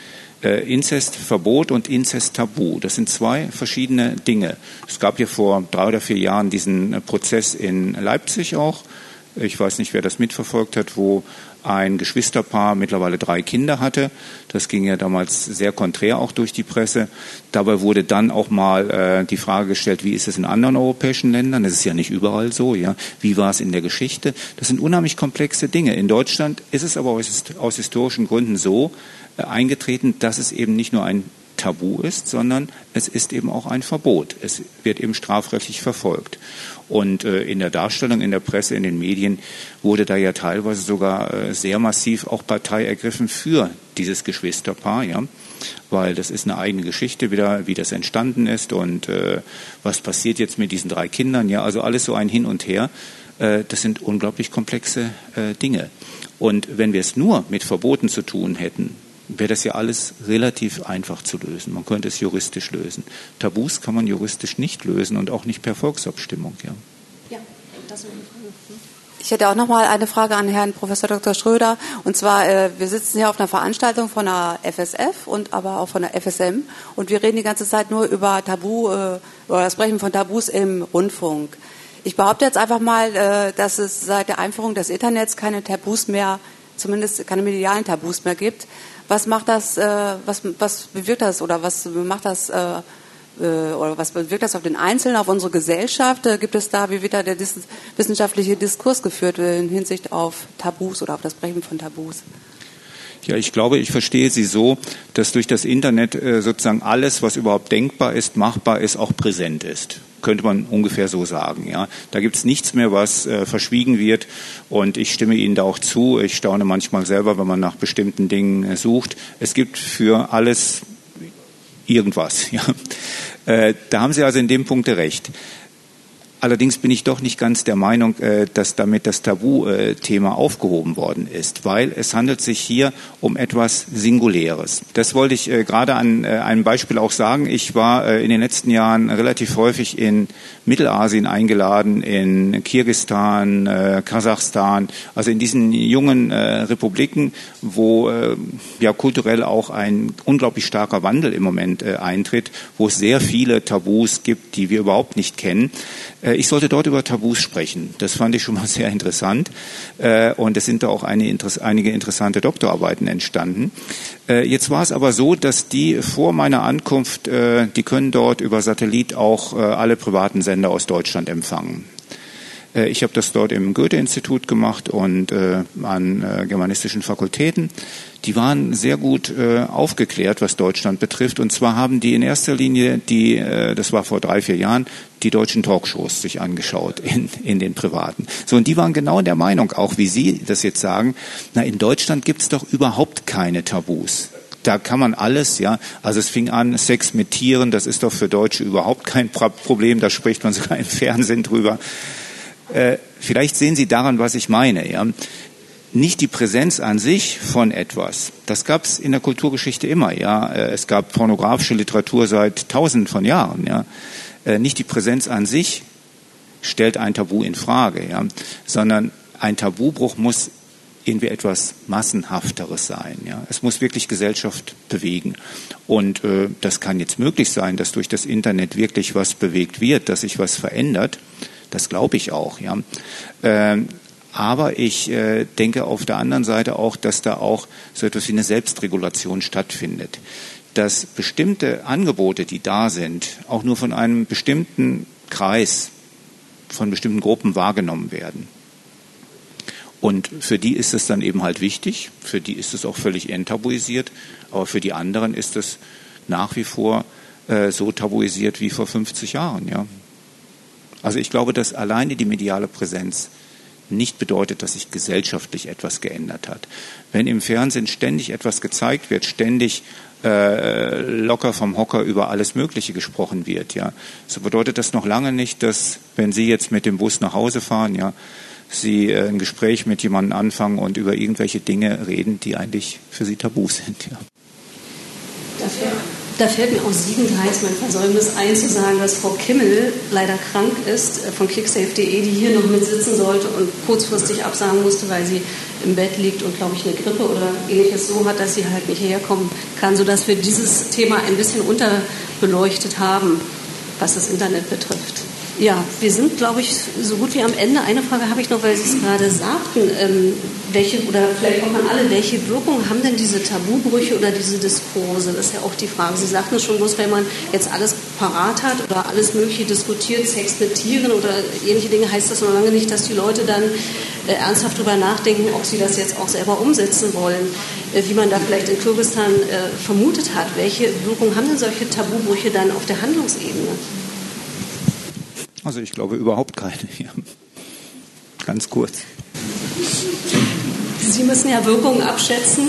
Inzestverbot und Inzesttabu, das sind zwei verschiedene Dinge. Es gab ja vor 3 oder 4 Jahren diesen Prozess in Leipzig auch. Ich weiß nicht, wer das mitverfolgt hat, wo ein Geschwisterpaar mittlerweile 3 Kinder hatte. Das ging ja damals sehr konträr auch durch die Presse. Dabei wurde dann auch mal die Frage gestellt, wie ist es in anderen europäischen Ländern? Das ist ja nicht überall so. Ja, wie war es in der Geschichte? Das sind unheimlich komplexe Dinge. In Deutschland ist es aber aus historischen Gründen so eingetreten, dass es eben nicht nur ein Tabu ist, sondern es ist eben auch ein Verbot. Es wird eben strafrechtlich verfolgt. Und in der Darstellung, in der Presse, in den Medien wurde da ja teilweise sogar sehr massiv auch Partei ergriffen für dieses Geschwisterpaar, ja, weil das ist eine eigene Geschichte wieder, wie das entstanden ist und was passiert jetzt mit diesen 3 Kindern, ja, also alles so ein Hin und Her. Das sind unglaublich komplexe Dinge. Und wenn wir es nur mit Verboten zu tun hätten, wäre das ja alles relativ einfach zu lösen. Man könnte es juristisch lösen. Tabus kann man juristisch nicht lösen und auch nicht per Volksabstimmung. Ja, das ist eine Frage. Ich hätte auch noch mal eine Frage an Herrn Professor Dr. Schröder. Und zwar, wir sitzen hier auf einer Veranstaltung von der FSF und aber auch von der FSM. Und wir reden die ganze Zeit nur über Tabu oder das Brechen von Tabus im Rundfunk. Ich behaupte jetzt einfach mal, dass es seit der Einführung des Internets keine Tabus mehr, zumindest keine medialen Tabus mehr gibt. Was macht das, was bewirkt das oder was macht das, oder was bewirkt das auf den Einzelnen, auf unsere Gesellschaft? Gibt es da, wie wird da der wissenschaftliche Diskurs geführt in Hinsicht auf Tabus oder auf das Brechen von Tabus? Ja, ich glaube, ich verstehe Sie so, dass durch das Internet sozusagen alles, was überhaupt denkbar ist, machbar ist, auch präsent ist. Könnte man ungefähr so sagen. Ja, da gibt es nichts mehr, was verschwiegen wird. Und ich stimme Ihnen da auch zu. Ich staune manchmal selber, wenn man nach bestimmten Dingen sucht. Es gibt für alles irgendwas. Ja. Da haben Sie also in dem Punkt recht. Allerdings bin ich doch nicht ganz der Meinung, dass damit das Tabu-Thema aufgehoben worden ist, weil es handelt sich hier um etwas Singuläres. Das wollte ich gerade an einem Beispiel auch sagen. Ich war in den letzten Jahren relativ häufig in Mittelasien eingeladen, in Kirgisistan, Kasachstan, also in diesen jungen Republiken, wo ja kulturell auch ein unglaublich starker Wandel im Moment eintritt, wo es sehr viele Tabus gibt, die wir überhaupt nicht kennen. Ich sollte dort über Tabus sprechen. Das fand ich schon mal sehr interessant. Und es sind da auch einige interessante Doktorarbeiten entstanden. Jetzt war es aber so, dass die vor meiner Ankunft, die können dort über Satellit auch alle privaten Sender aus Deutschland empfangen. Ich habe das dort im Goethe-Institut gemacht und an germanistischen Fakultäten. Die waren sehr gut aufgeklärt, was Deutschland betrifft. Und zwar haben die in erster Linie das war vor 3-4 Jahren, die deutschen Talkshows sich angeschaut in den privaten. So, und die waren genau der Meinung, auch wie Sie das jetzt sagen, in Deutschland gibt es doch überhaupt keine Tabus. Da kann man alles, ja. Also es fing an, Sex mit Tieren, das ist doch für Deutsche überhaupt kein Problem, da spricht man sogar im Fernsehen drüber. Vielleicht sehen Sie daran, was ich meine, ja. Nicht die Präsenz an sich von etwas. Das gab es in der Kulturgeschichte immer, ja. Es gab pornografische Literatur seit Tausenden von Jahren, ja. Nicht die Präsenz an sich stellt ein Tabu in Frage, ja, sondern ein Tabubruch muss irgendwie etwas Massenhafteres sein. Ja. Es muss wirklich Gesellschaft bewegen. Und das kann jetzt möglich sein, dass durch das Internet wirklich was bewegt wird, dass sich was verändert. Das glaube ich auch. Ja. Aber ich denke auf der anderen Seite auch, dass da auch so etwas wie eine Selbstregulation stattfindet. Dass bestimmte Angebote, die da sind, auch nur von einem bestimmten Kreis, von bestimmten Gruppen wahrgenommen werden. Und für die ist es dann eben halt wichtig, für die ist es auch völlig enttabuisiert, aber für die anderen ist es nach wie vor so tabuisiert wie vor 50 Jahren. Ja. Also ich glaube, dass alleine die mediale Präsenz nicht bedeutet, dass sich gesellschaftlich etwas geändert hat. Wenn im Fernsehen ständig etwas gezeigt wird, ständig locker vom Hocker über alles Mögliche gesprochen wird, ja, so bedeutet das noch lange nicht, dass, wenn Sie jetzt mit dem Bus nach Hause fahren, ja, Sie ein Gespräch mit jemandem anfangen und über irgendwelche Dinge reden, die eigentlich für Sie tabu sind. Ja. Da fällt mir auch siebenteils mein Versäumnis ein, zu sagen, dass Frau Kimmel leider krank ist, von clicksafe.de, die hier noch mit sitzen sollte und kurzfristig absagen musste, weil sie im Bett liegt und, glaube ich, eine Grippe oder ähnliches so hat, dass sie halt nicht herkommen kann, sodass wir dieses Thema ein bisschen unterbeleuchtet haben, was das Internet betrifft. Ja, wir sind, glaube ich, so gut wie am Ende. Eine Frage habe ich noch, weil Sie es gerade sagten. Oder vielleicht auch an alle, welche Wirkung haben denn diese Tabubrüche oder diese Diskurse? Das ist ja auch die Frage. Sie sagten es schon, bloß wenn man jetzt alles parat hat oder alles Mögliche diskutiert, Sex mit Tieren oder ähnliche Dinge, heißt das noch lange nicht, dass die Leute dann ernsthaft darüber nachdenken, ob sie das jetzt auch selber umsetzen wollen, wie man da vielleicht in Kirgisistan vermutet hat. Welche Wirkung haben denn solche Tabubrüche dann auf der Handlungsebene? Also ich glaube überhaupt keine. Ja. Ganz kurz. Sie müssen ja Wirkungen abschätzen.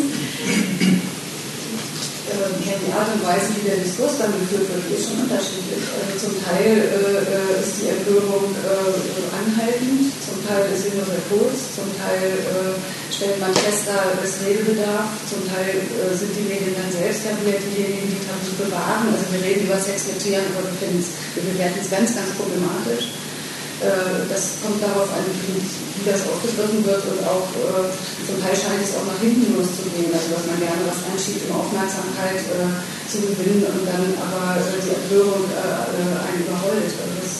Die Art und Weise, wie der Diskurs dann geführt wird, ist schon unterschiedlich. Also zum Teil ist die Empörung anhaltend, zum Teil ist sie nur sehr kurz, zum Teil stellt man fest, da ist Redebedarf, zum Teil sind die Medien dann selbst diejenigen, die Tabus bewahren. Also wir reden über Sex mit Tieren, aber wir bewerten es ganz, ganz problematisch. Das kommt darauf an, wie das aufgegriffen wird und auch zum Teil scheint es auch nach hinten loszugehen, also dass man gerne was einschiebt, um Aufmerksamkeit zu gewinnen und dann aber die Empörung einen überrollt.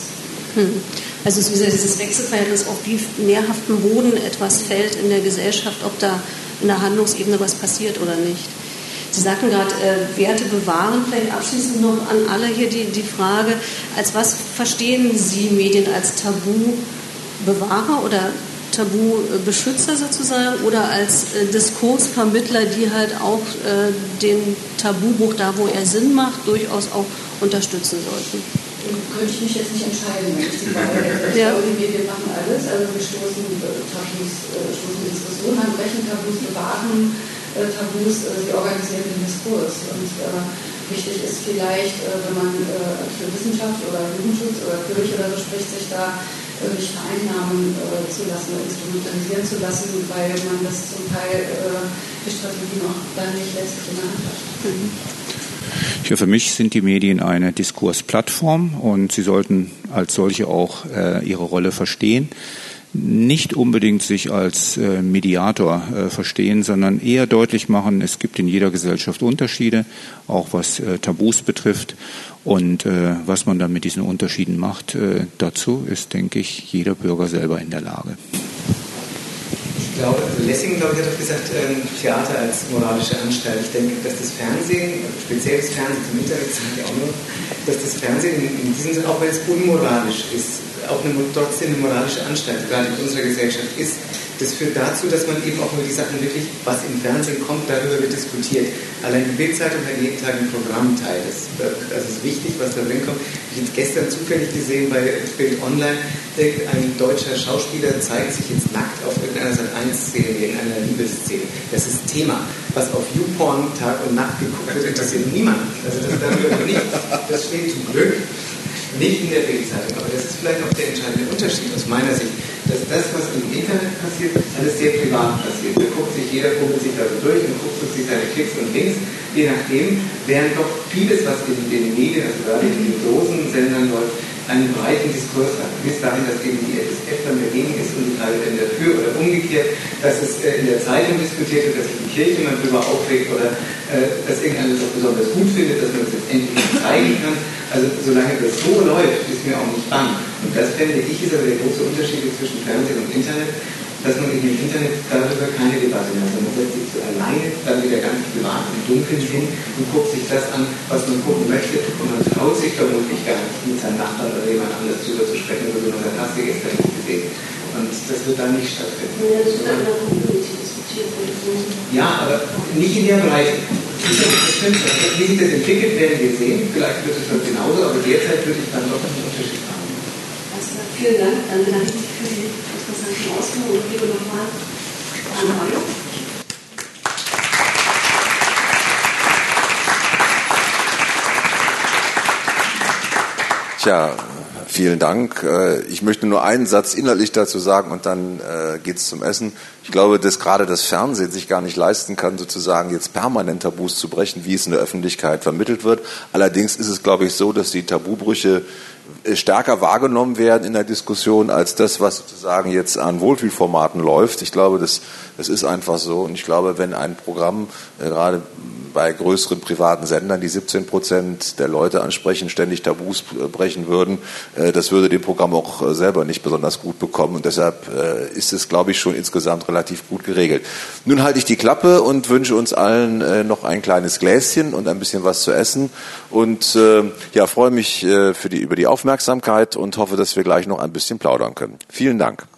Also es ist wieder dieses Wechselverhältnis, auf wie nährhaften Boden etwas fällt in der Gesellschaft, ob da in der Handlungsebene was passiert oder nicht. Sie sagten gerade, Werte bewahren, vielleicht abschließend noch an alle hier die Frage, als was verstehen Sie Medien, als Tabubewahrer oder Tabubeschützer sozusagen oder als Diskursvermittler, die halt auch den Tabubruch da, wo er Sinn macht, durchaus auch unterstützen sollten? Könnte ich mich jetzt nicht entscheiden, wenn ich die Frage hätte. Ich glaube, die Medien machen alles, also wir stoßen Diskussionen an, brechen Tabus, bewahren Tabus, sie organisieren den Diskurs. Und wichtig ist vielleicht, wenn man für Wissenschaft oder Jugendschutz oder Kirche oder so spricht, sich da nicht vereinnahmen zu lassen oder instrumentalisieren zu lassen, weil man das zum Teil die Strategie noch dann nicht letztlich in der Hand hat. Ja, für mich sind die Medien eine Diskursplattform und sie sollten als solche auch ihre Rolle verstehen. Nicht unbedingt sich als Mediator verstehen, sondern eher deutlich machen, es gibt in jeder Gesellschaft Unterschiede, auch was Tabus betrifft. Und was man dann mit diesen Unterschieden macht, dazu ist, denke ich, jeder Bürger selber in der Lage. Ich glaube, Lessing, hat doch gesagt, Theater als moralische Anstalt. Ich denke, dass das Fernsehen, speziell das Fernsehen zum Internet, sagen wir auch nur, dass das Fernsehen in diesem Sinne, auch wenn es unmoralisch ist, auch trotzdem eine moralische Anstalt, gerade in unserer Gesellschaft ist. Das führt dazu, dass man eben auch nur die Sachen wirklich, was im Fernsehen kommt, darüber wird diskutiert. Allein die Bild-Zeitung hat jeden Tag einen Programmteil. Das ist wichtig, was da drin kommt. Ich habe gestern zufällig gesehen bei Bild Online, ein deutscher Schauspieler zeigt sich jetzt nackt auf irgendeiner Sat.1-Serie, in einer Liebesszene. Das ist Thema. Was auf YouPorn Tag und Nacht geguckt wird, interessiert niemanden. Also das steht zum Glück nicht in der Bild-Zeitung. Aber das ist vielleicht auch der entscheidende Unterschied aus meiner Sicht, dass das, was im Internet passiert, alles sehr privat passiert. Jeder guckt sich da so durch und guckt sich seine Klicks und Links, je nachdem, während doch vieles, was in den Medien, also gerade in den großen Sendern läuft, einen breiten Diskurs hat. Bis dahin, dass eben die FSF dann dagegen ist und die Teile dafür oder umgekehrt, dass es in der Zeitung diskutiert wird, dass sich die Kirche mal drüber aufregt oder dass irgendeiner das auch besonders gut findet, dass man das jetzt endlich zeigen kann. Also solange das so läuft, ist mir auch nicht bang. Und das fände ich, ist aber der große Unterschied zwischen Fernsehen und Internet, dass man in dem Internet darüber keine Debatte mehr hat. Man setzt sich so alleine, dann wieder ganz privat im Dunkeln hin und guckt sich das an, was man gucken möchte, und man traut sich vermutlich gar nicht, mit seinem Nachbarn oder jemand anders drüber zu sprechen, so wie man das hast du gestern nicht gesehen. Und das wird dann nicht stattfinden. Ja, das wird dann in der Community diskutiert werden. Ja, aber nicht in der Breite. Das stimmt. Wie sich das entwickelt, werden wir sehen. Vielleicht wird es dann genauso, aber derzeit würde ich dann doch einen Unterschied machen. Also, vielen Dank. Dann bedanke ich mich für die interessanten Ausführungen und gebe nochmal an Mario. Tja, vielen Dank. Ich möchte nur einen Satz inhaltlich dazu sagen und dann geht's zum Essen. Ich glaube, dass gerade das Fernsehen sich gar nicht leisten kann, sozusagen jetzt permanent Tabus zu brechen, wie es in der Öffentlichkeit vermittelt wird. Allerdings ist es, glaube ich, so, dass die Tabubrüche stärker wahrgenommen werden in der Diskussion als das, was sozusagen jetzt an Wohlfühlformaten läuft. Ich glaube, das ist einfach so. Und ich glaube, wenn ein Programm gerade bei größeren privaten Sendern, die 17% der Leute ansprechen, ständig Tabus brechen würden, das würde dem Programm auch selber nicht besonders gut bekommen. Und deshalb ist es, glaube ich, schon insgesamt relativ gut geregelt. Nun halte ich die Klappe und wünsche uns allen noch ein kleines Gläschen und ein bisschen was zu essen. Und freue mich über die Aufmerksamkeit und hoffe, dass wir gleich noch ein bisschen plaudern können. Vielen Dank.